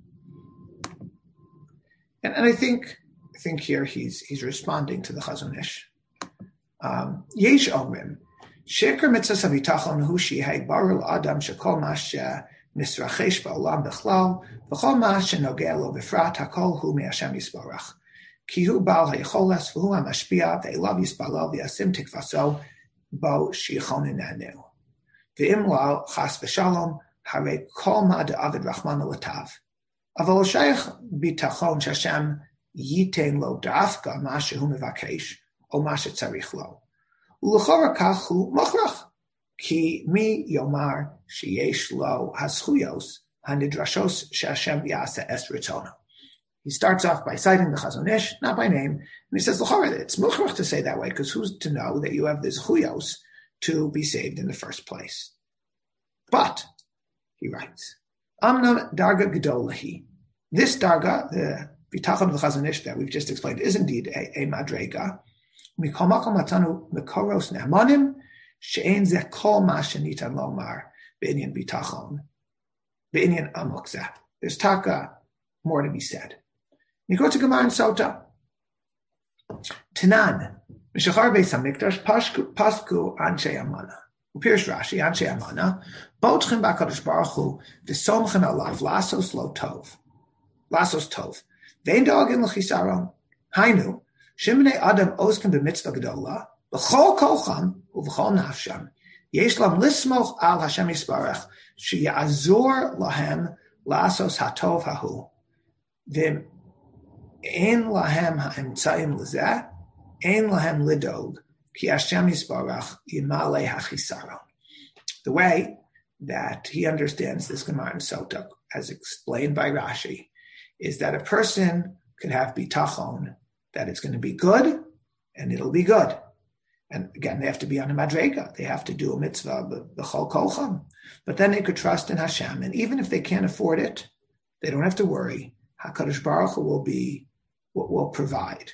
And I think here he's responding to the Chazon Ish. Yesh Omrim. Sheker mitzvah bitachon hu shehei barul adam shekol mash misrachesh ba'olam bechlal v'chol mash shenogeh lo befrat hakol hu me'Hashem yisborach ki hu bal hayicholes v'hu hamashpia ve'elav yisbalal v'yasim tikvaso bo shichonenenu v'im lo chas v'shalom harei kol ma de'avid rachmana l'tav aval shayach bitachon sh'Hashem yitein lo dafka ma shehu mevakesh o ma shetzarich lo. Ulechora kachu mochrach ki mi yomar sheyesh lo haschuyos hanidrashos she'Hashem yasa es ritzono. He starts off by citing the Chazon Ish, not by name, and he says, L'chora, it's mochrach to say that way, because who's to know that you have the zchuyos to be saved in the first place? But, he writes, Amnam darga gedolahi. This darga, the bitachon of the Chazon Ish that we've just explained, is indeed a madrega. Mikol makom matanu mekoros ne'amanim she'ein zeh kol ma shenitan lomar be'inyan bitachon be'inyan amok zeh. There's taka more to be said. You go to Gemara and Sota. Tanan mishachar beis hamikdash pasku anshe amana. Upirush Rashi anshe amana botchem b'Hakadosh Baruch Hu v'somchen alav lasos lo tov lasos tov. Vein dogin l'chisaron. Hainu, shimnei adam osken b'mitzvah gedola, b'chol kolcham u'v'chol nafsham. Yesh lam lismoch al Hashem Yisbarach, she'yazor lahem lasos hatov hahu. Vim ein lahem ha'emtzaim lezeh, ein lahem lidog, ki Hashem Yisbarach yimale hachisaron. The way that he understands this Gemara in Sota, as explained by Rashi, is that a person could have bitachon, that it's going to be good, and it'll be good. And again, they have to be on a madrega. They have to do a mitzvah, b'chol kolcham. But then they could trust in Hashem. And even if they can't afford it, they don't have to worry. HaKadosh Baruch Hu will provide.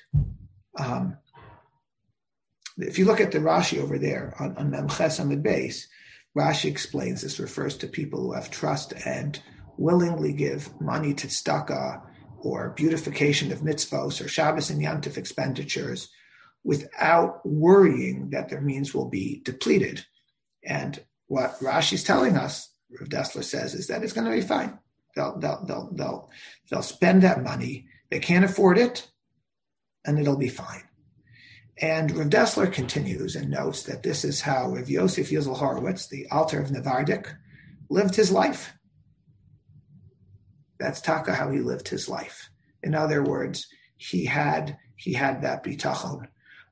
If you look at the Rashi over there on Memches Amid Beis, Rashi explains this refers to people who have trust and willingly give money to tzedakah or beautification of mitzvos or Shabbos and Yom Tov expenditures without worrying that their means will be depleted. And what Rashi's telling us, Rav Dessler says, is that it's going to be fine. They'll spend that money. They can't afford it, and it'll be fine. And Rav Dessler continues and notes that this is how Rav Yosef Yizel Horowitz, the Alter of Nevardik, lived his life. That's taka how he lived his life. In other words, he had that bitachon.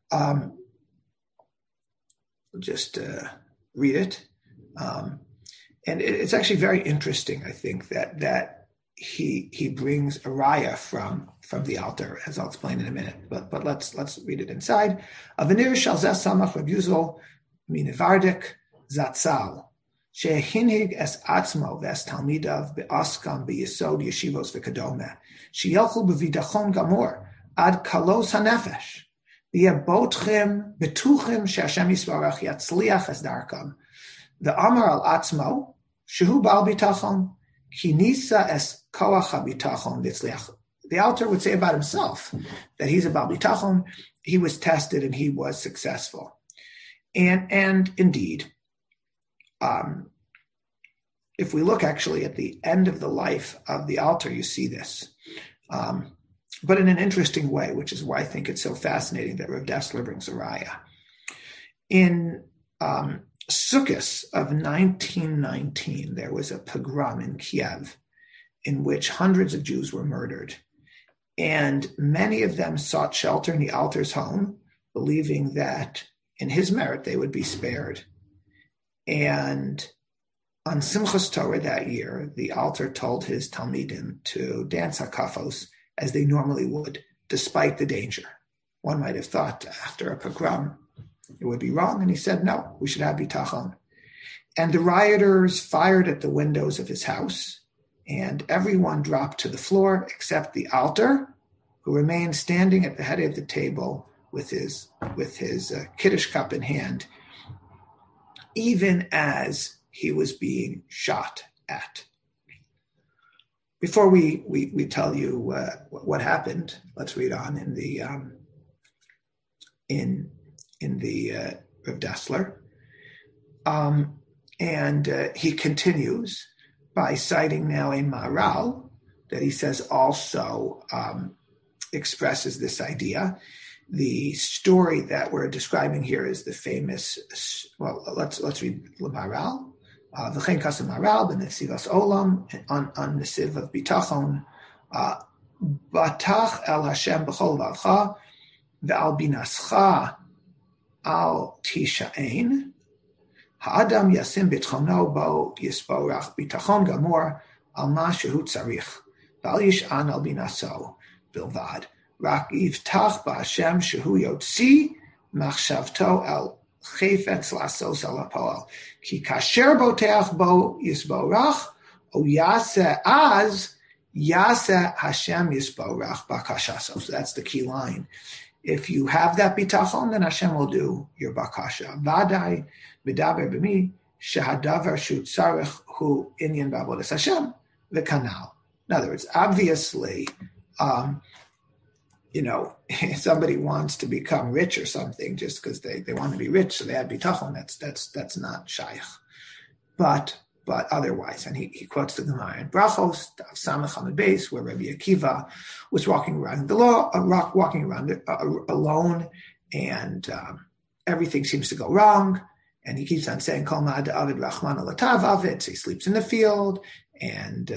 Just read it. And it's actually very interesting, I think, that he brings a raya from the Alter, as I'll explain in a minute. But let's read it inside. Avenir shalzeh samach Reb Yuzol minevardik zatzal shehinhig es atzmo ves talmidav be'askam be'yesod yeshivos v'kadome sheyelchu b'vidachon gamor ad kalos hanefesh v'yebotchem betuchem she'Hashem Yisbarach yatzliach es darkam v'amar al atzmo shehu bal bitachon kinisa es koach habitachon v'tzliach. The Alter would say about himself that he's a bal bitachon. He was tested and he was successful, and indeed, if we look actually at the end of the life of the Alter, you see this, but in an interesting way, which is why I think it's so fascinating that Rav Dessler brings a raya. In Sukkot of 1919, there was a pogrom in Kiev in which hundreds of Jews were murdered. And many of them sought shelter in the Alter's home, believing that in his merit they would be spared. And on Simchas Torah that year, the Alter told his Talmidim to dance hakafos as they normally would, despite the danger. One might have thought after a pogrom it would be wrong, and he said, no, we should have bitachon. And the rioters fired at the windows of his house, and everyone dropped to the floor except the Alter, who remained standing at the head of the table with his Kiddush cup in hand, even as he was being shot at. Before we tell you what happened, let's read on in the Rav Dessler. And he continues by citing now a Maharal that he says also expresses this idea. The story that we're describing here is the famous, well, let's read the Maharal. V'chein kasem Maharal b'nesivas olam on nesiv of bitachon. Batach el Hashem b'chol vavcha ve'al binascha al tisha'ein. Ha'adam yasim bitchono bo yisborach bitachon gamor al ma shehu tzarich ve'al yish'an al binaso bilvad. Rak yivtach ba'Hashem shehu yotzi machshavto el chayfetz lasos al ha'poel. Ki kasher boteach bo yisborach o yaseh az yaseh Hashem yisborach bakashaso. So that's the key line. If you have that bitachon, then Hashem will do your bakasha. Vadai midaber b'mi shehadavar shu tzarich hu inyan ba'avodas Hashem v'kanal. In other words, obviously, somebody wants to become rich or something just because they want to be rich, so they have bitachon. That's not shaykh. But but otherwise. And he quotes the Gemara in Brachos, Samach Hamid Beis, where Rabbi Akiva was walking around alone, and everything seems to go wrong. And he keeps on saying, Kol ma'ad avid rachman alatav avid. So he sleeps in the field, and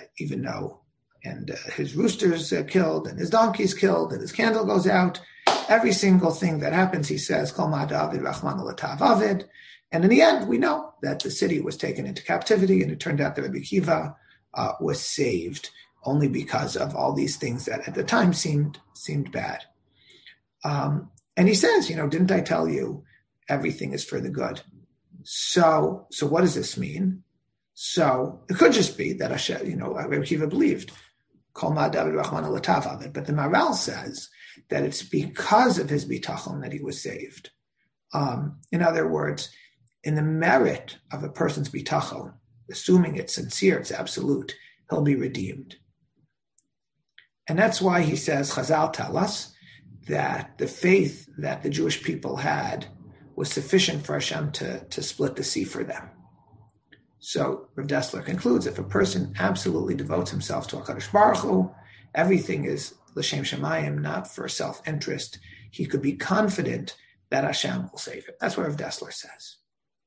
his rooster's killed, and his donkey's killed, and his candle goes out. Every single thing that happens, he says, Kol ma'ad avid rachman alatav avid. And in the end, we know that the city was taken into captivity, and it turned out that Rabbi Akiva was saved only because of all these things that at the time seemed bad. And he says, didn't I tell you everything is for the good? So what does this mean? So it could just be that Rabbi Akiva believed, Kol ma'ad avid rachman alatav avid. But the Maral says that it's because of his bitachon that he was saved. In other words, in the merit of a person's bitachon, assuming it's sincere, it's absolute, he'll be redeemed. And that's why he says, Chazal tell us that the faith that the Jewish people had was sufficient for Hashem to split the sea for them. So Rav Dessler concludes, if a person absolutely devotes himself to HaKadosh Baruch Hu, everything is l'shem shamayim, not for self-interest, he could be confident that Hashem will save him. That's what Rav Dessler says.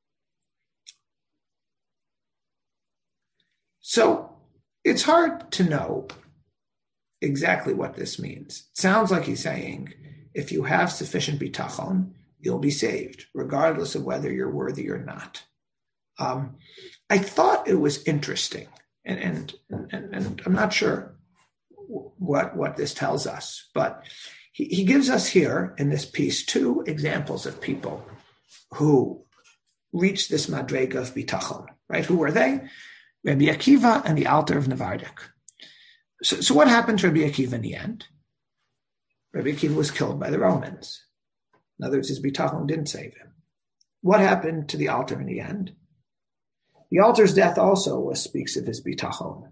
So it's hard to know exactly what this means. It sounds like he's saying, if you have sufficient bitachon, you'll be saved, regardless of whether you're worthy or not. I thought it was interesting, and I'm not sure what this tells us, but he gives us here in this piece two examples of people who reached this madrega of bitachon, right? Who were they? Rabbi Akiva and the Alter of Nevardik. So what happened to Rabbi Akiva in the end? Rabbi Akiva was killed by the Romans. In other words, his bitachon didn't save him. What happened to the Alter in the end? The Alter's death also speaks of his bitachon.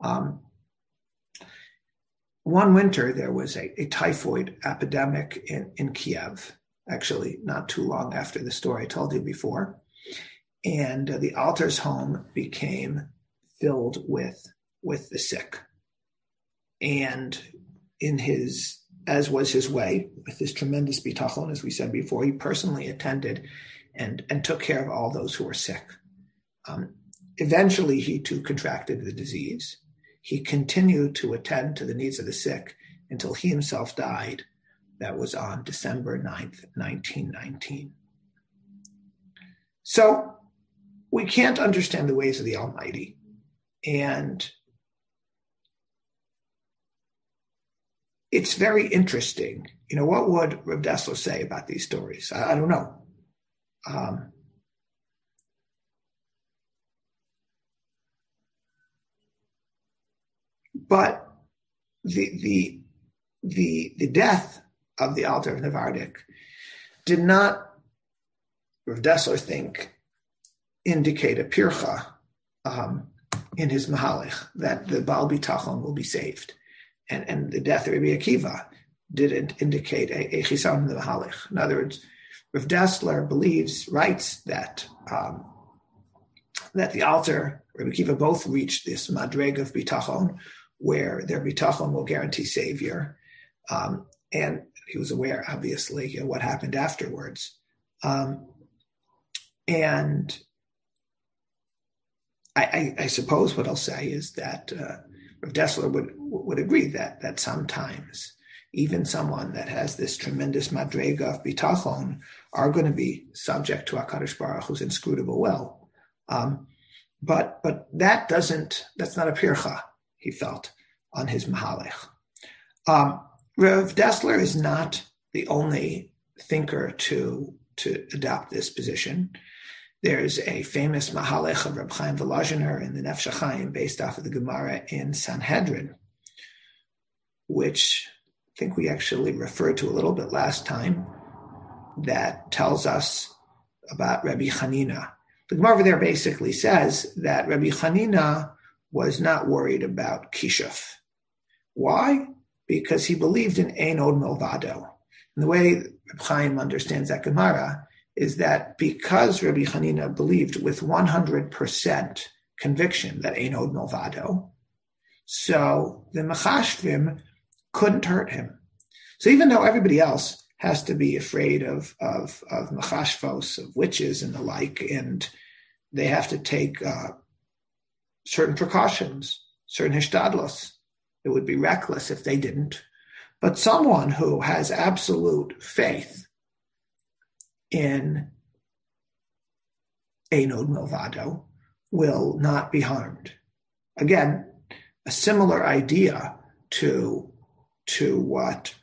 One winter, there was a typhoid epidemic in Kiev, actually not too long after the story I told you before. And the Alter's home became filled with the sick. And as was his way, with his tremendous bitachon, as we said before, he personally attended and took care of all those who were sick. Eventually, he too contracted the disease. He continued to attend to the needs of the sick until he himself died. That was on December 9th, 1919. So we can't understand the ways of the Almighty. And it's very interesting. What would Rav Dessler say about these stories? I don't know. But the death of the Alter of Nevardik did not, Rav Dessler think, indicate a pircha in his mahalach that the Baal Bitachon will be saved. And the death of Rabbi Akiva didn't indicate a chisaron in the mahalach. In other words, Rav Dessler writes that the Alter, Rabbi Akiva, both reached this madreg of bitachon, where their bitachon will guarantee savior. And he was aware, obviously, what happened afterwards. And I suppose what I'll say is that Rav Dessler would agree that sometimes even someone that has this tremendous madrega of bitachon are going to be subject to HaKadosh Baruch Hu's inscrutable will. But that's not a pircha, he felt, on his mahalech. Rav Dessler is not the only thinker to adopt this position. There's a famous mahalech of Reb Chaim Volozhiner in the Nefesh HaChaim based off of the Gemara in Sanhedrin, which I think we actually referred to a little bit last time, that tells us about Rabbi Chanina. The Gemara over there basically says that Rabbi Chanina was not worried about Kishuf. Why? Because he believed in Ein Od Milvado. And the way Reb Chaim understands that Gemara is that because Rabbi Chanina believed with 100% conviction that ein od milvado. So the Mechashvim couldn't hurt him. So even though everybody else has to be afraid of Mechashvos, of witches and the like, and they have to take certain precautions, certain hishtadlos, it would be reckless if they didn't. But someone who has absolute faith in ein od milvado will not be harmed. Again, a similar idea to what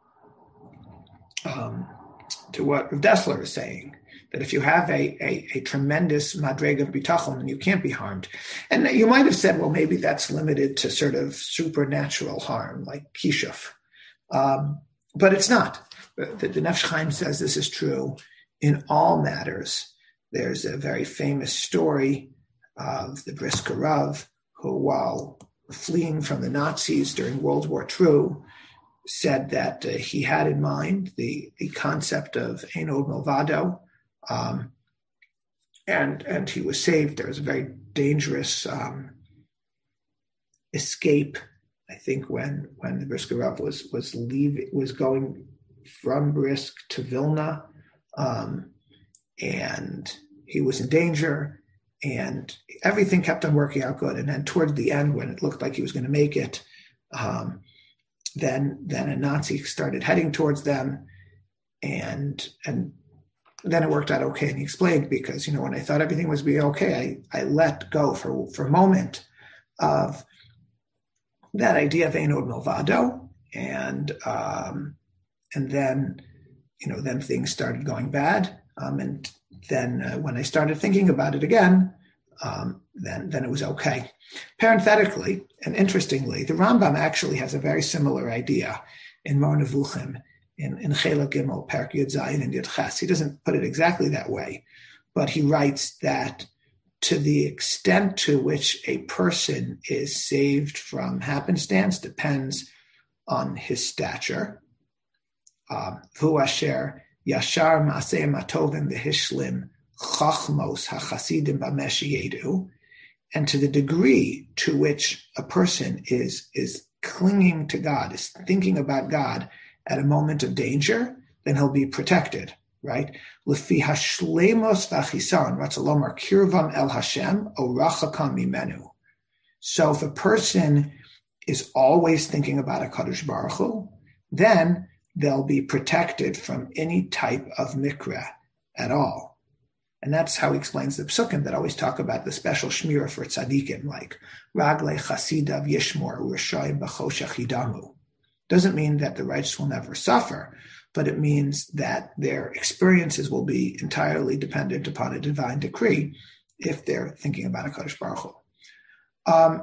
Rav Dessler is saying, that if you have a tremendous madrega of bitachon, then you can't be harmed. And you might have said, well, maybe that's limited to sort of supernatural harm, like kishuf. But it's not. The Nefesh Chaim says this is true in all matters. There's a very famous story of the Brisker Rav, who, while fleeing from the Nazis during World War II, said that he had in mind the concept of ein od milvado, and he was saved. There was a very dangerous escape, I think, when the Brisker Rav was going from Brisk to Vilna, and he was in danger, and everything kept on working out good. And then toward the end, when it looked like he was going to make it, then a Nazi started heading towards them, and then it worked out okay. And he explained, because, when I thought everything was being okay, I let go for a moment of that idea of ein od milvado, and then then things started going bad, and then when I started thinking about it again, then it was okay. Parenthetically and interestingly, the Rambam actually has a very similar idea in Mar Nevuchim, in Chelek Gimel, Perek Yud Zayin and Yud Ches. He doesn't put it exactly that way, but he writes that to the extent to which a person is saved from happenstance depends on his stature. Hu asher yashar ma'aseh matovim v'hishlim chachmos hachasidim b'mesh yedu, and to the degree to which a person is clinging to God, is thinking about God at a moment of danger, then he'll be protected, right? Lefi hashlemos v'achisan, ratzalomar kirvam el Hashem o rachakam mimenu. So if a person is always thinking about HaKadosh Baruch Hu, then they'll be protected from any type of mikra at all. And that's how he explains the psukim that always talk about the special shmira for tzaddikim, like raglei chasidav yishmor u'rashayim b'choshech yidamu. Doesn't mean that the righteous will never suffer, but it means that their experiences will be entirely dependent upon a divine decree if they're thinking about HaKadosh Baruch Hu.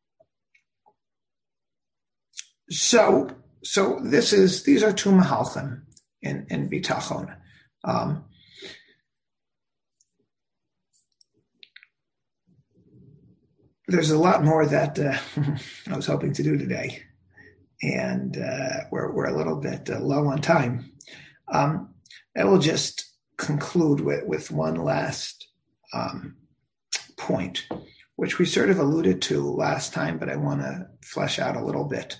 So these are two mahalchim in bitachon. There's a lot more that I was hoping to do today, and we're a little bit low on time. I will just conclude with one last point, which we sort of alluded to last time, but I want to flesh out a little bit,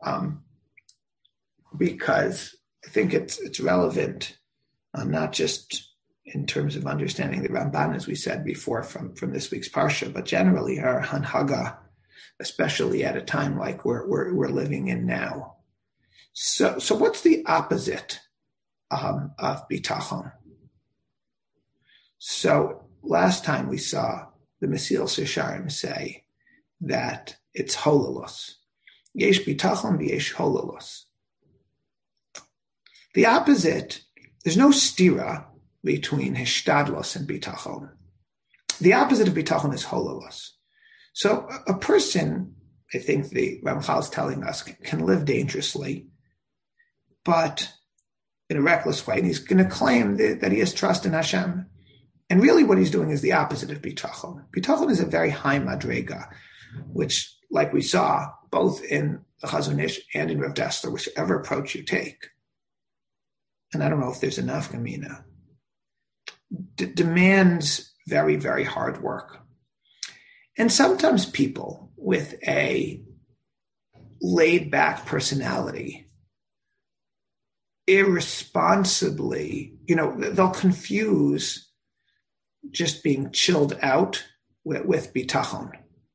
because I think it's relevant, not just in terms of understanding the Ramban, as we said before, from this week's Parsha, but generally our Hanhaga, especially at a time like we're living in now. So what's the opposite of bitachon? So last time we saw the Mesil Sisharim say that it's holalos. Yesh bitachon v'yesh holalos. The opposite, there's no stira between hishtadlos and bitachon. The opposite of bitachon is holalos. So a person, I think the Ramchal is telling us, can live dangerously, but in a reckless way, and he's going to claim that he has trust in Hashem. And really what he's doing is the opposite of bitachon. Bitachon is a very high madrega, which, like we saw, both in the Chazon Ish and in Rav Dessler, whichever approach you take, and I don't know if there's enough Gemina, demands very, very hard work. And sometimes people with a laid-back personality irresponsibly, they'll confuse just being chilled out with bitachon.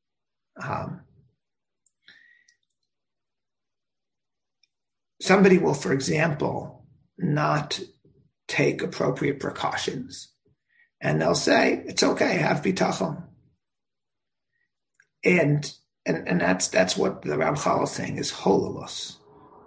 Somebody will, for example, not take appropriate precautions, and they'll say, it's okay, have bitachon. And that's what the Ramchal is saying is hololus.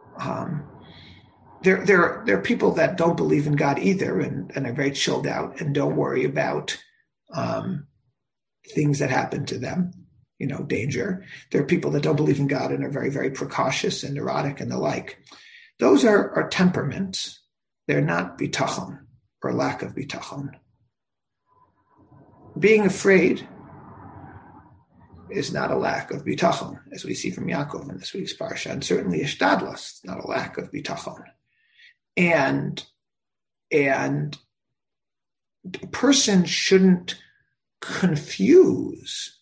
There are people that don't believe in God either and are very chilled out and don't worry about things that happen to them, danger. There are people that don't believe in God and are very, very precautious and neurotic and the like. Those are temperaments. They're not bitachon or lack of bitachon. Being afraid is not a lack of bitachon, as we see from Yaakov in this week's parsha, and certainly ishtadlos is not a lack of bitachon. And a person shouldn't confuse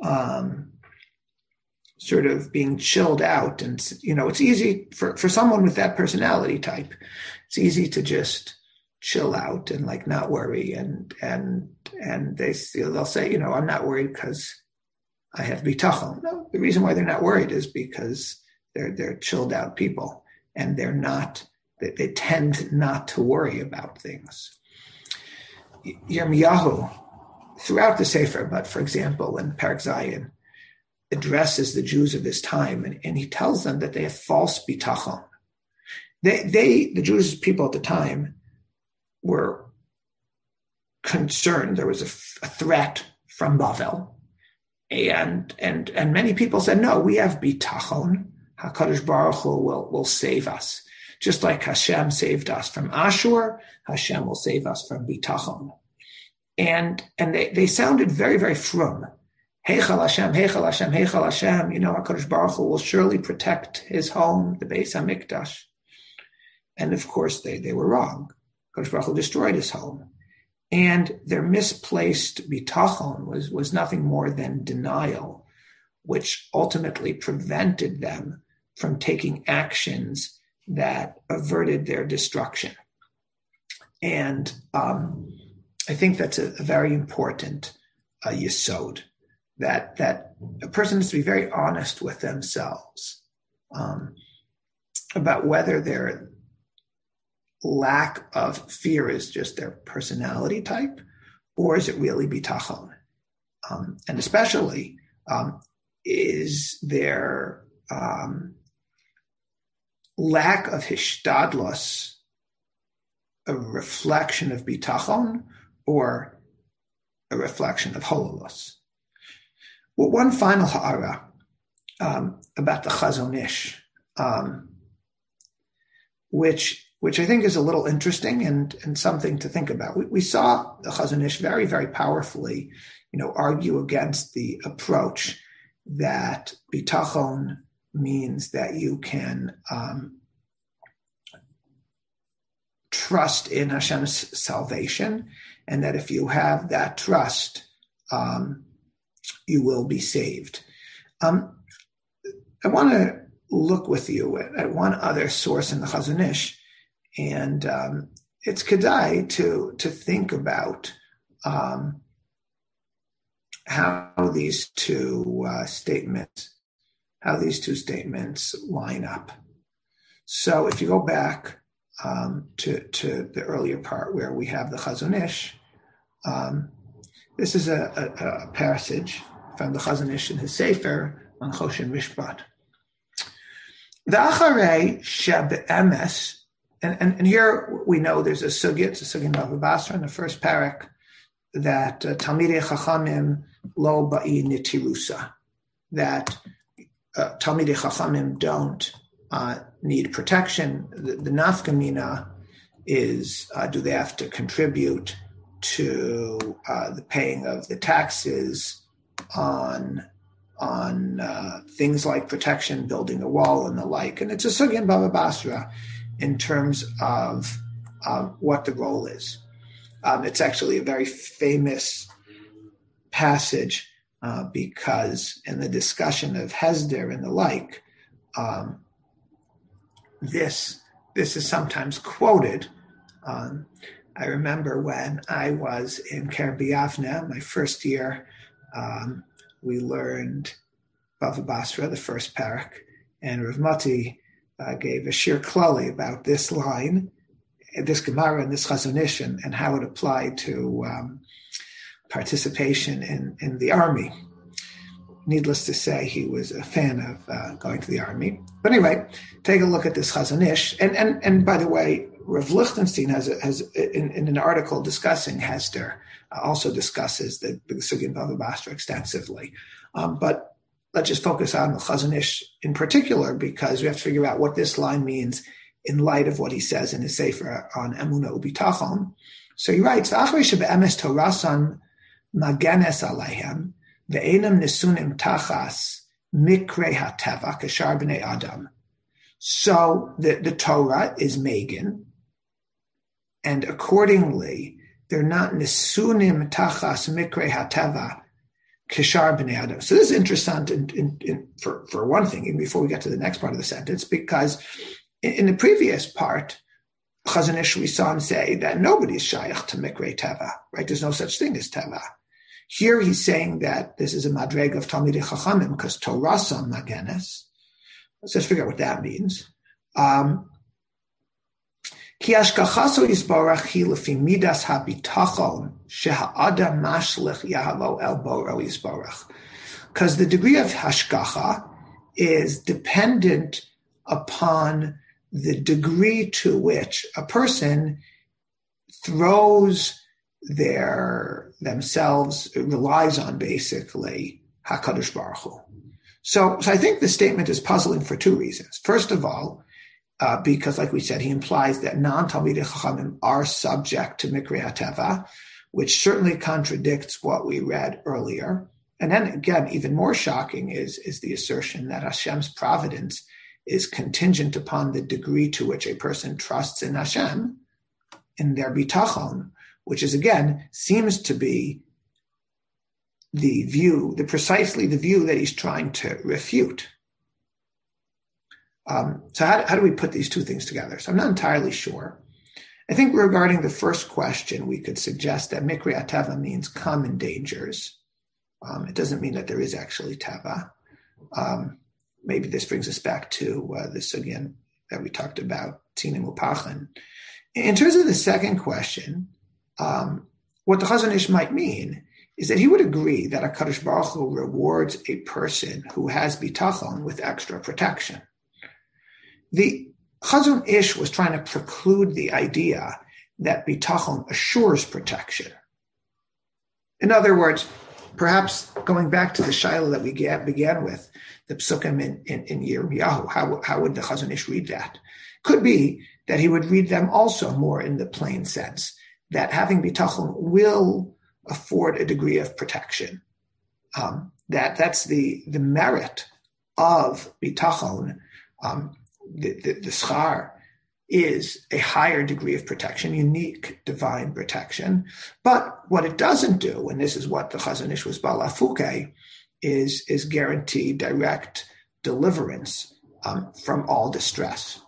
sort of being chilled out. And, it's easy for someone with that personality type, it's easy to just chill out and like not worry. And they'll say, I'm not worried because I have bitachon. No, the reason why they're not worried is because they're chilled out people, and they tend not to worry about things. Yirmiyahu, throughout the Sefer, but for example, in Perek Zayin, addresses the Jews of his time, and he tells them that they have false bitachon. The Jewish people at the time were concerned. There was a threat from Bavel, and many people said, no, we have bitachon. HaKadosh Baruch Hu will save us. Just like Hashem saved us from Ashur, Hashem will save us from bitachon. And they sounded very, very frum. Heichal Hashem, Heichal Hashem, Heichal Hashem. HaKadosh Baruch Hu will surely protect his home, the Beis HaMikdash. And of course, they were wrong. HaKadosh Baruch Hu destroyed his home. And their misplaced bitachon was nothing more than denial, which ultimately prevented them from taking actions that averted their destruction. And I think that's a very important yesod, that a person has to be very honest with themselves about whether their lack of fear is just their personality type, or is it really bitachon? And especially, is their lack of hishtadlos a reflection of bitachon or a reflection of hololus? Well, one final ha'ara about the Chazon Ish, which I think is a little interesting and something to think about. We saw the Chazon Ish very, very powerfully, argue against the approach that bitachon means that you can trust in Hashem's salvation, and that if you have that trust, you will be saved. I want to look with you at one other source in the Chazon Ish, and it's kedai to think about how these two statements line up. So if you go back to the earlier part where we have the Chazon Ish, this is a passage from the Chazon Ish in his Sefer on Choshen Mishpat. V'acharei shebe'emes, and here we know there's a sugya, it's a sugya in Bava Basra in the first parak, that Talmidei Chachamim lo ba'i nitirusa, that Talmidei Chachamim don't need protection. The nafkamina is, do they have to contribute to the paying of the taxes on things like protection, building a wall, and the like? And it's a sugya in Bava Basra in terms of what the role is. It's actually a very famous passage because in the discussion of Hesder and the like, this is sometimes quoted. I remember when I was in Ker B'Yavneh, my first year, we learned Bava Basra, the first parak, and Rav Mati gave a shir klali about this line, this Gemara and this Chazon Ish, and how it applied to participation in the army. Needless to say, he was a fan of going to the army. But anyway, take a look at this Chazon Ish. And by the way, Rav Lichtenstein has in an article discussing Hester, also discusses the Sugya Bava Basra extensively. But let's just focus on the Chazon Ish in particular, because we have to figure out what this line means in light of what he says in his Sefer on Emunah Ubitachon. So he writes, "V'achrei shebe'emes Torasan magenes aleihem, ve'enam nesunim tachas mikrei hateva kashar b'nei adam." So the Torah is Megan, and accordingly, they're not nesunim tachas mikrei hateva kashar b'nei adam. So this is interesting for one thing, even before we get to the next part of the sentence, because in the previous part, Chazon Ish, we saw him say that nobody is shaykh to mikrei teva, right? There's no such thing as teva. Here he's saying that this is a madreg of Talmidei Chachamim because Torasam magenes. Let's just figure out what that means. Ki hashgachaso yisbarach hi lefi midas habitachon sheha'adam mashlich yahalo el boro yisbarach. Because the degree of hashgacha is dependent upon the degree to which a person throws themselves, relies on basically HaKadosh Baruch Hu. So I think the statement is puzzling for two reasons. First of all, because like we said, he implies that non-Talmidei Chachamim are subject to Mikrei HaTeva, which certainly contradicts what we read earlier. And then again, even more shocking is the assertion that Hashem's providence is contingent upon the degree to which a person trusts in Hashem, in their bitachon, which is again, seems to be precisely the view that he's trying to refute. So how do we put these two things together? So I'm not entirely sure. I think regarding the first question, we could suggest that Mikrei HaTeva means common dangers. It doesn't mean that there is actually Teva. Maybe this brings us back to this again that we talked about, Tzinim Upachan. In terms of the second question, what the Chazon Ish might mean is that he would agree that HaKadosh Baruch Hu rewards a person who has bitachon with extra protection. The Chazon Ish was trying to preclude the idea that bitachon assures protection. In other words, perhaps going back to the Shiloh that we began with, the Psukim in Yirmiyahu, how would the Chazon Ish read that? Could be that he would read them also more in the plain sense, that having bitachon will afford a degree of protection. That's the merit of bitachon. The schar is a higher degree of protection, unique divine protection. But what it doesn't do, and this is what the Chazon Ish was balafuke, is guarantee direct deliverance from all distress.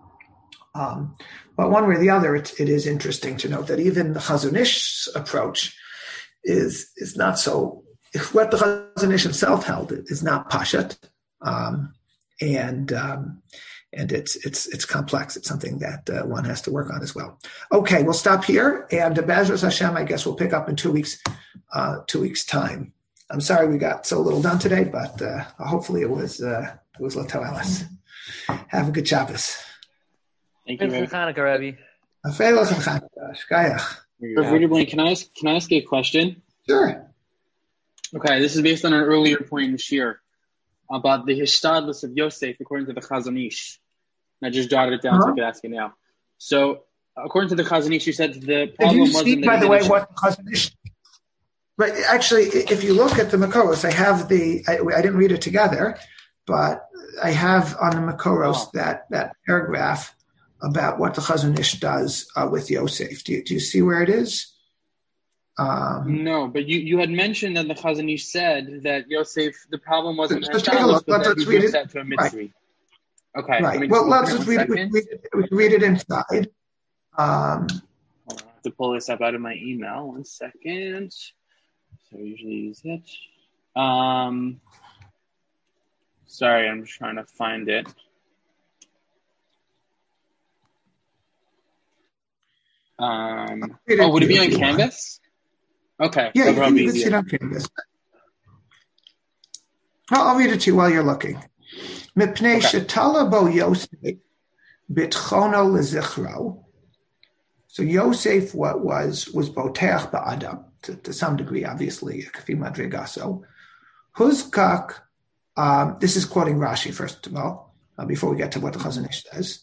But one way or the other, it is interesting to note that even the Chazon Ish's approach is not so. If what the Chazon Ish himself held is not pashat, and it's complex. It's something that one has to work on as well. Okay, we'll stop here, and Be'ezras Hashem, I guess we'll pick up in 2 weeks. 2 weeks time. I'm sorry we got so little done today, but hopefully it was Latoelis. Have a good Shabbos. Thank you, Rabbi. Hanukkah, Rabbi. Rabbi Blaine, can I ask you a question? Sure. Okay, this is based on an earlier point in the shir about the hishtadlus of Yosef according to the Chazon Ish. And I just jotted it down so I could ask you now. So, according to the Chazon Ish, you said the problem wasn't. Did you see, by the way, what the Chazon Ish? Right. Actually, if you look at the Makoros, I have I didn't read it together, but I have on the Makoros that paragraph about what the Chazon Ish does with Yosef. Do you see where it is? No, but you had mentioned that the Chazon Ish said that Yosef, the problem wasn't so take a look. but that Let's he read brings it. that to a Mitzri. Right. Okay, let Right. me Well, just let's open just it read one it. second. We can read it inside. Hold on, I have to pull this up out of my email. 1 second. So I usually use it. Sorry, I'm just trying to find it. Would it be on Canvas? Okay. Yeah, you can see it on Canvas. I'll read it to you while you're looking. Mipnei shetala bo Yosef bitchono lezichro. So Yosef was boteach ba'adam to some degree, obviously, kafi madrigaso. Huzkak. This is quoting Rashi first of all, before we get to what the Chazon Ish says.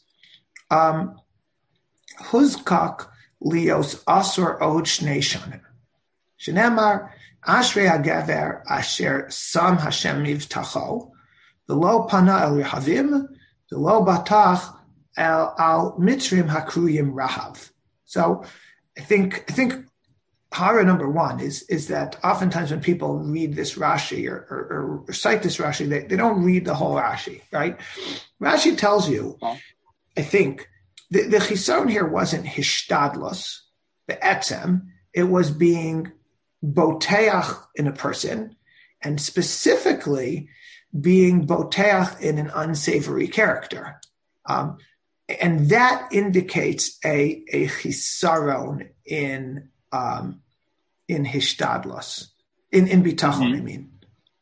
Huzkak lios asur od shnei shanim. Shenemar ashrei hagever asher sam Hashem mivtacho v'lo pana el rehavim v'lo batach al mitzrim hakruyim rahav. So I think Hara number one is that oftentimes when people read this Rashi or cite this Rashi, they don't read the whole Rashi, right? Rashi tells you, I think, the chisaron here wasn't hishtadlos, the etzem, it was being boteach in a person, and specifically being boteach in an unsavory character. And that indicates a chisaron in hishtadlos, in bitachon, I mean.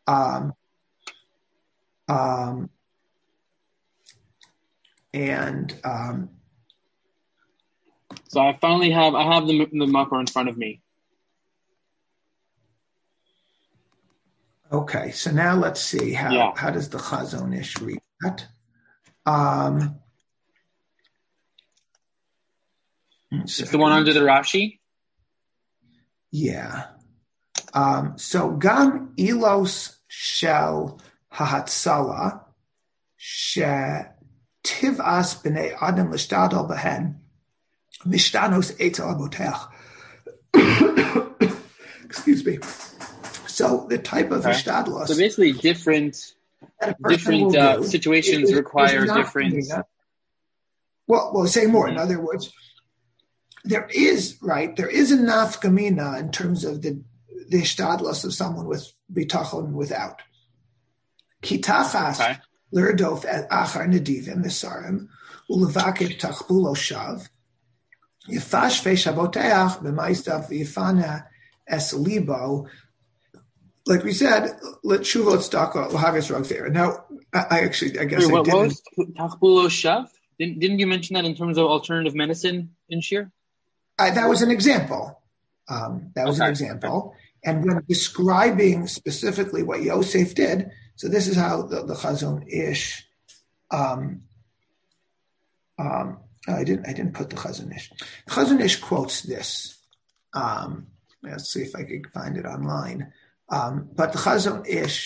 So I finally have the makor in front of me. Okay, so now let's see how does the Chazon Ish read that? It's the one under the Rashi? Yeah. So gam ilos shel hahatzala shetivas b'nei adam l'shtadol b'hen mishtanos eitzel aboteach. Excuse me. So the type of hishtadlos. So basically, different situations require different. Well, say more. In other words, there is a nafkamina in terms of the hishtadlos of someone with bitachon without. Kitachas l'erdof achar nedivim misarim ulevakir tachbulo shav yifash feshaboteach b'maistav yifana es libo. Like we said, let shuvot staka lahagas rog there. Now, I guess Wait, I what didn't. Was tachbulo shav? Didn't you mention that in terms of alternative medicine in Shir? That was an example. An example. And when describing specifically what Yosef did, so this is how the Chazon Ish. I didn't put the Chazon Ish. The Chazon Ish quotes this. Let's see if I can find it online. But the Chazon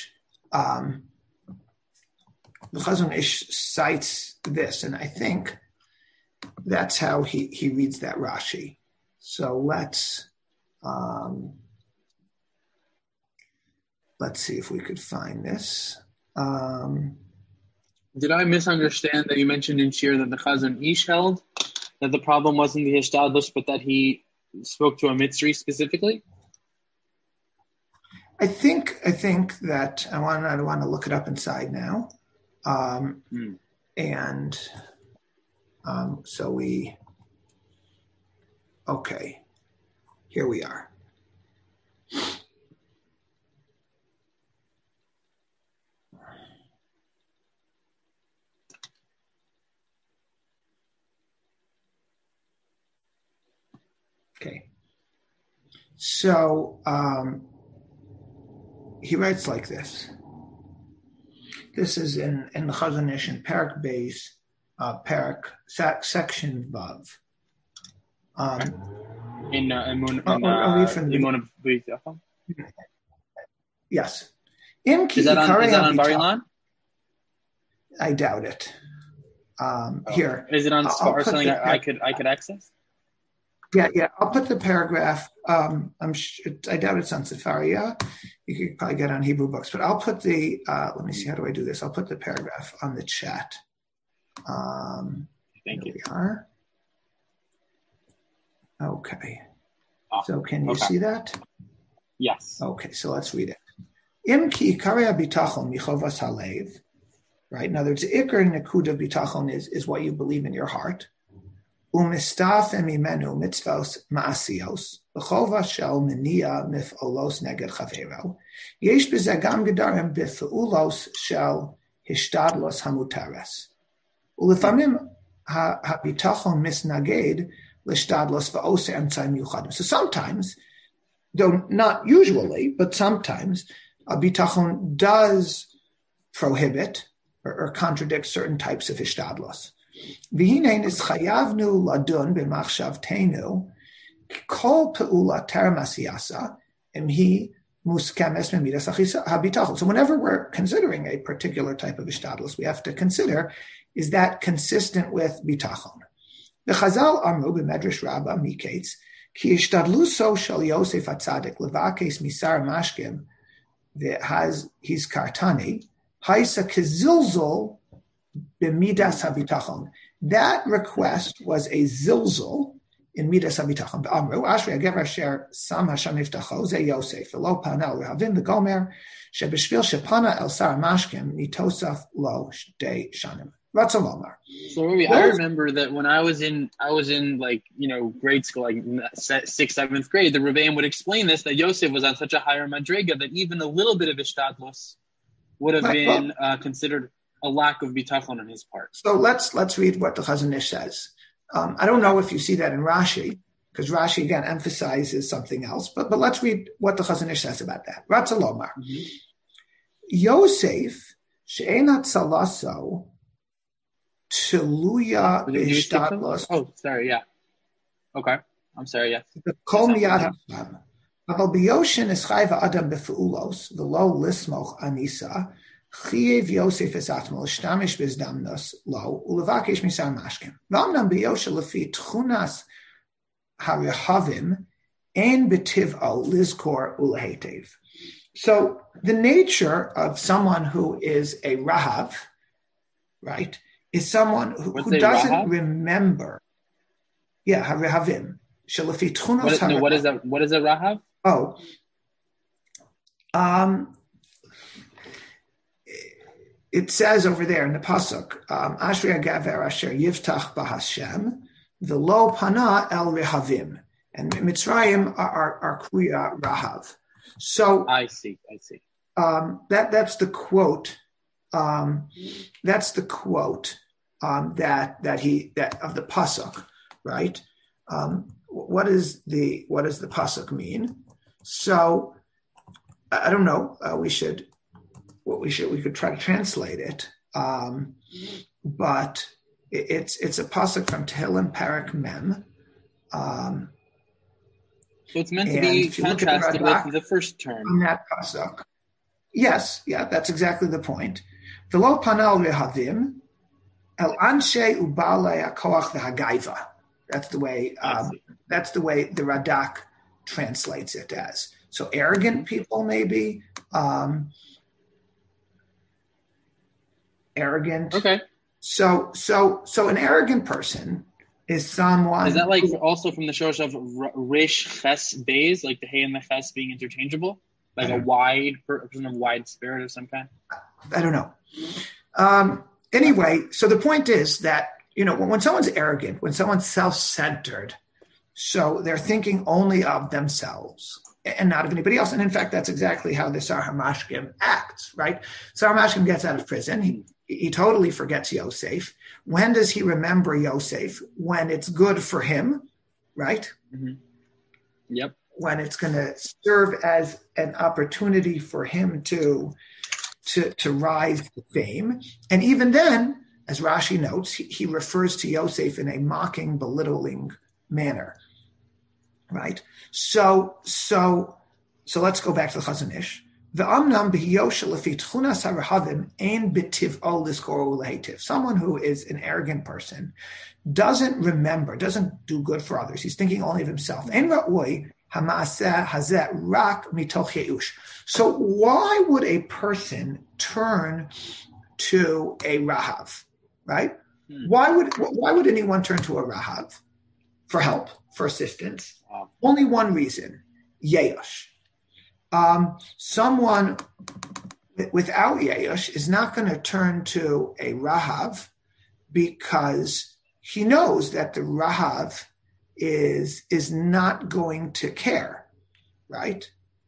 Ish cites this, and I think that's how he reads that Rashi. So let's see if we could find this. Did I misunderstand that you mentioned in Shir that the Chazon Ish held that the problem wasn't the hishtadlus, but that he spoke to a Mitzri specifically? I think that I want to look it up inside now, and so we. Okay, here we are. Okay, so he writes like this. This is in the Chazon Ish in Parak Beis, section Vav. I'll read from the yes. Is that on Bar Ilan? I doubt it. Here. Is it on something I could access? Yeah. I'll put the paragraph. I doubt it's on Sefaria. You could probably get it on Hebrew books, but I'll put the. Let me see. How do I do this? I'll put the paragraph on the chat. Thank you. We are. Okay. So can you see that? Yes. Okay. So let's read it. Im ki ikar bitachon michovas halev. Right. In other words, ikar nekuda bitachon is what you believe in your heart. Umistaf emimenu mitzvos maasios b'chova shel menia mif'olos neged chavero yesh b'zeh gam gedarim b'feulos shel hishtadlos hamutares ulefamim habitachon misnaged l'shtadlos v'oseh emtzayim yuchadim. So sometimes, though not usually, but sometimes, bitachon does prohibit or contradict certain types of hishtadlos. V'hinei nischayavnu ladun b'machshavteinu kol pe'ula terem asiyasa imhi muskemes memidas habitachon. So whenever we're considering a particular type of hishtadlos, we have to consider, is that consistent with bitachon? The Chazal amru b'medrash Rabbah miketz ki hishtadluso shel Yosef HaTzadik levakes misar mashkim v'haz his kartani haisa kizilzol b'midas habitachon. That request was a zilzol in midas habitachon. Amru Ashrei hagever asher sam Hashem niftacho ze Yosef v'lo pana el rehavim v'gomer shebishvil shepana el sar mashkim nitosaf lo shtei shanim. Ratzalomar. So I remember that when I was in like, grade school, like 6th, 7th grade, the Rebbeim would explain this, that Yosef was on such a higher madrega that even a little bit of ishtadlos would have been considered a lack of bitachon on his part. So let's read what the Chazon Ish says. I don't know if you see that in Rashi, because Rashi again emphasizes something else, but let's read what the Chazon Ish says about that. Ratzalomar. Yosef she'enat salaso Tluya ishtadlos. Oh, sorry, yeah. Okay, I'm sorry, yes. The kol miyad ha'am. Aval biyoshin is chayva adam befeulos v'lo lismoch anisa chiyev Yosef esatmo l'shtamish bezdamnos lo ulevakesh misar mashkim. V'amnam biyosha lefi tchunas harehavim ein betiv'o lizkor ulehetev. So the nature of someone who is a rahav, right, is someone who doesn't rahav? Remember. Yeah, harehavim. Shalafi tchunos harehavim. What is that? What is a rahav? Oh, it says over there in the pasuk, Ashrei hagaver asher yivtach b'Hashem v'lo pana el rehavim, and Mitzrayim are kuya rahav. So I see. That's the quote. That's the quote that of the pasuk, right? What does the pasuk mean? So I don't know. We could try to translate it, but it's a pasuk from Tehillim Parak Mem. So it's meant to be contrasted with the first term. On that pasuk. Yes, yeah, that's exactly the point. V'lo panal rehavim el anshe ubalei hakoach v'hagaiva. That's the way the Radak translates it as. So arrogant people, maybe. Arrogant. Okay. So an arrogant person is someone. Is that like also from the shosh of Rish Ches Beis, like the Hay and the Ches being interchangeable? Like a wide person of wide spirit of some kind? I don't know. Anyway, so the point is that, when someone's arrogant, when someone's self-centered, so they're thinking only of themselves and not of anybody else. And in fact, that's exactly how the Sar HaMashkim acts, right? Sar HaMashkim gets out of prison. He totally forgets Yosef. When does he remember Yosef? When it's good for him, right? Mm-hmm. Yep. When it's going to serve as an opportunity for him to rise to fame. And even then, as Rashi notes, he refers to Yosef in a mocking, belittling manner, right? So let's go back to the Chazon Ish. Someone who is an arrogant person doesn't remember, doesn't do good for others. He's thinking only of himself. So why would a person turn to a Rahav, right? Why would anyone turn to a Rahav for help, for assistance? Only one reason, Yeyosh. Someone without Yeyosh is not going to turn to a Rahav because he knows that the Rahav is not going to care, right?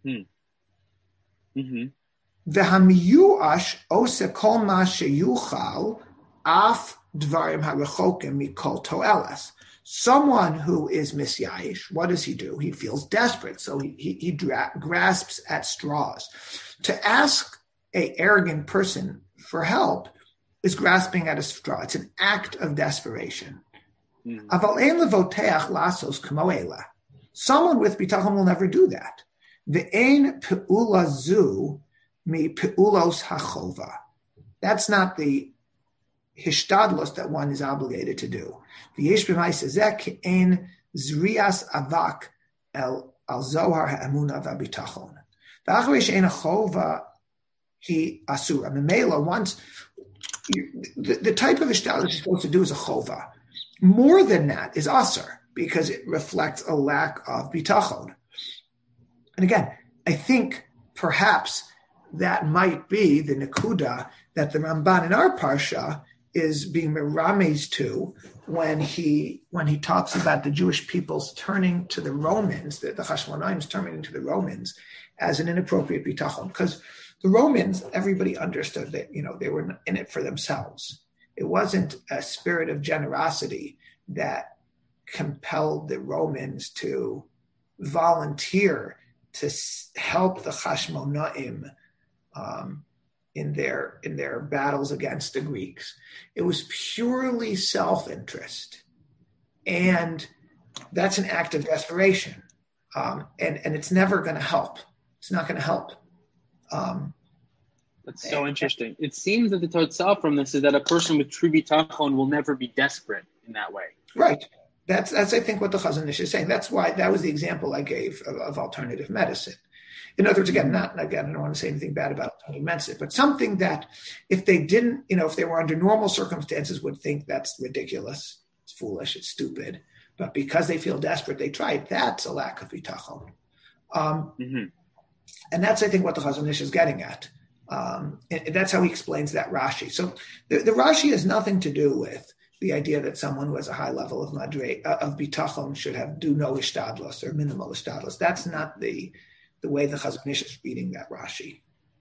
V'hamiyuash ose kol ma sheyuchal af dvarim harechokim mikol toelas. Someone who is misyayish, what does he do? He feels desperate, so he grasps at straws. To ask an arrogant person for help is grasping at a straw. It's an act of desperation. Aval ein levoteach lasos kamo ela. Someone with bitachon will never do that. Ve'ein pe'ula zu mi pe'ulos hachova. That's not the hishtadlos that one is obligated to do. V'yesh b'maiseh ke'ein zrias avak al zohar ha'emuna v'abitachon. V'acharei she'ein hachova he asura. Memela, once the type of hishtadlos you're supposed to do is a chova. More than that is asur, because it reflects a lack of bitachon. And again, I think perhaps that might be the nekuda that the Ramban in our parsha is being merames to when he talks about the Jewish people's turning to the Romans, the Hashmonaim turning to the Romans as an inappropriate bitachon, because the Romans, everybody understood that they were in it for themselves. It wasn't a spirit of generosity that compelled the Romans to volunteer to help the Hashmonaim in their battles against the Greeks. It was purely self-interest, and that's an act of desperation, and it's never going to help. It's not going to help. That's so interesting. It seems that the totzah from this is that a person with true bitachon will never be desperate in that way. Right. That's I think what the Chazon Ish is saying. That's why that was the example I gave of alternative medicine. In other words, again, I don't want to say anything bad about alternative medicine, but something that if they didn't, if they were under normal circumstances, would think that's ridiculous, it's foolish, it's stupid. But because they feel desperate, they try it. That's a lack of bitachon. And that's, I think, what the Chazon Ish is getting at. And that's how he explains that Rashi. So the Rashi has nothing to do with the idea that someone who has a high level of bitachon should do no ishtadlos or minimal ishtadlos. That's not the way the Chazon Ish is reading that Rashi.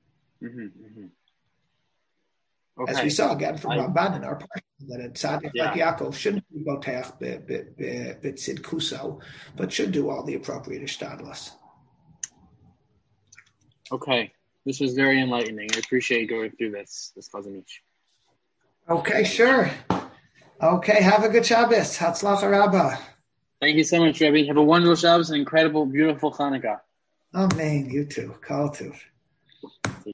Okay. As we saw again from Ramban in our part, that a tzaddik like Yaakov shouldn't be boteach b'tzid kuso, but should do all the appropriate ishtadlos. Okay. This was very enlightening. I appreciate you going through this Chazon Ish. Okay, sure. Okay, have a good Shabbos. Hatzlacha Rabbah. Thank you so much, Rebbe. Have a wonderful Shabbos and incredible, beautiful Hanukkah. Amen. You too. Kol Tuv.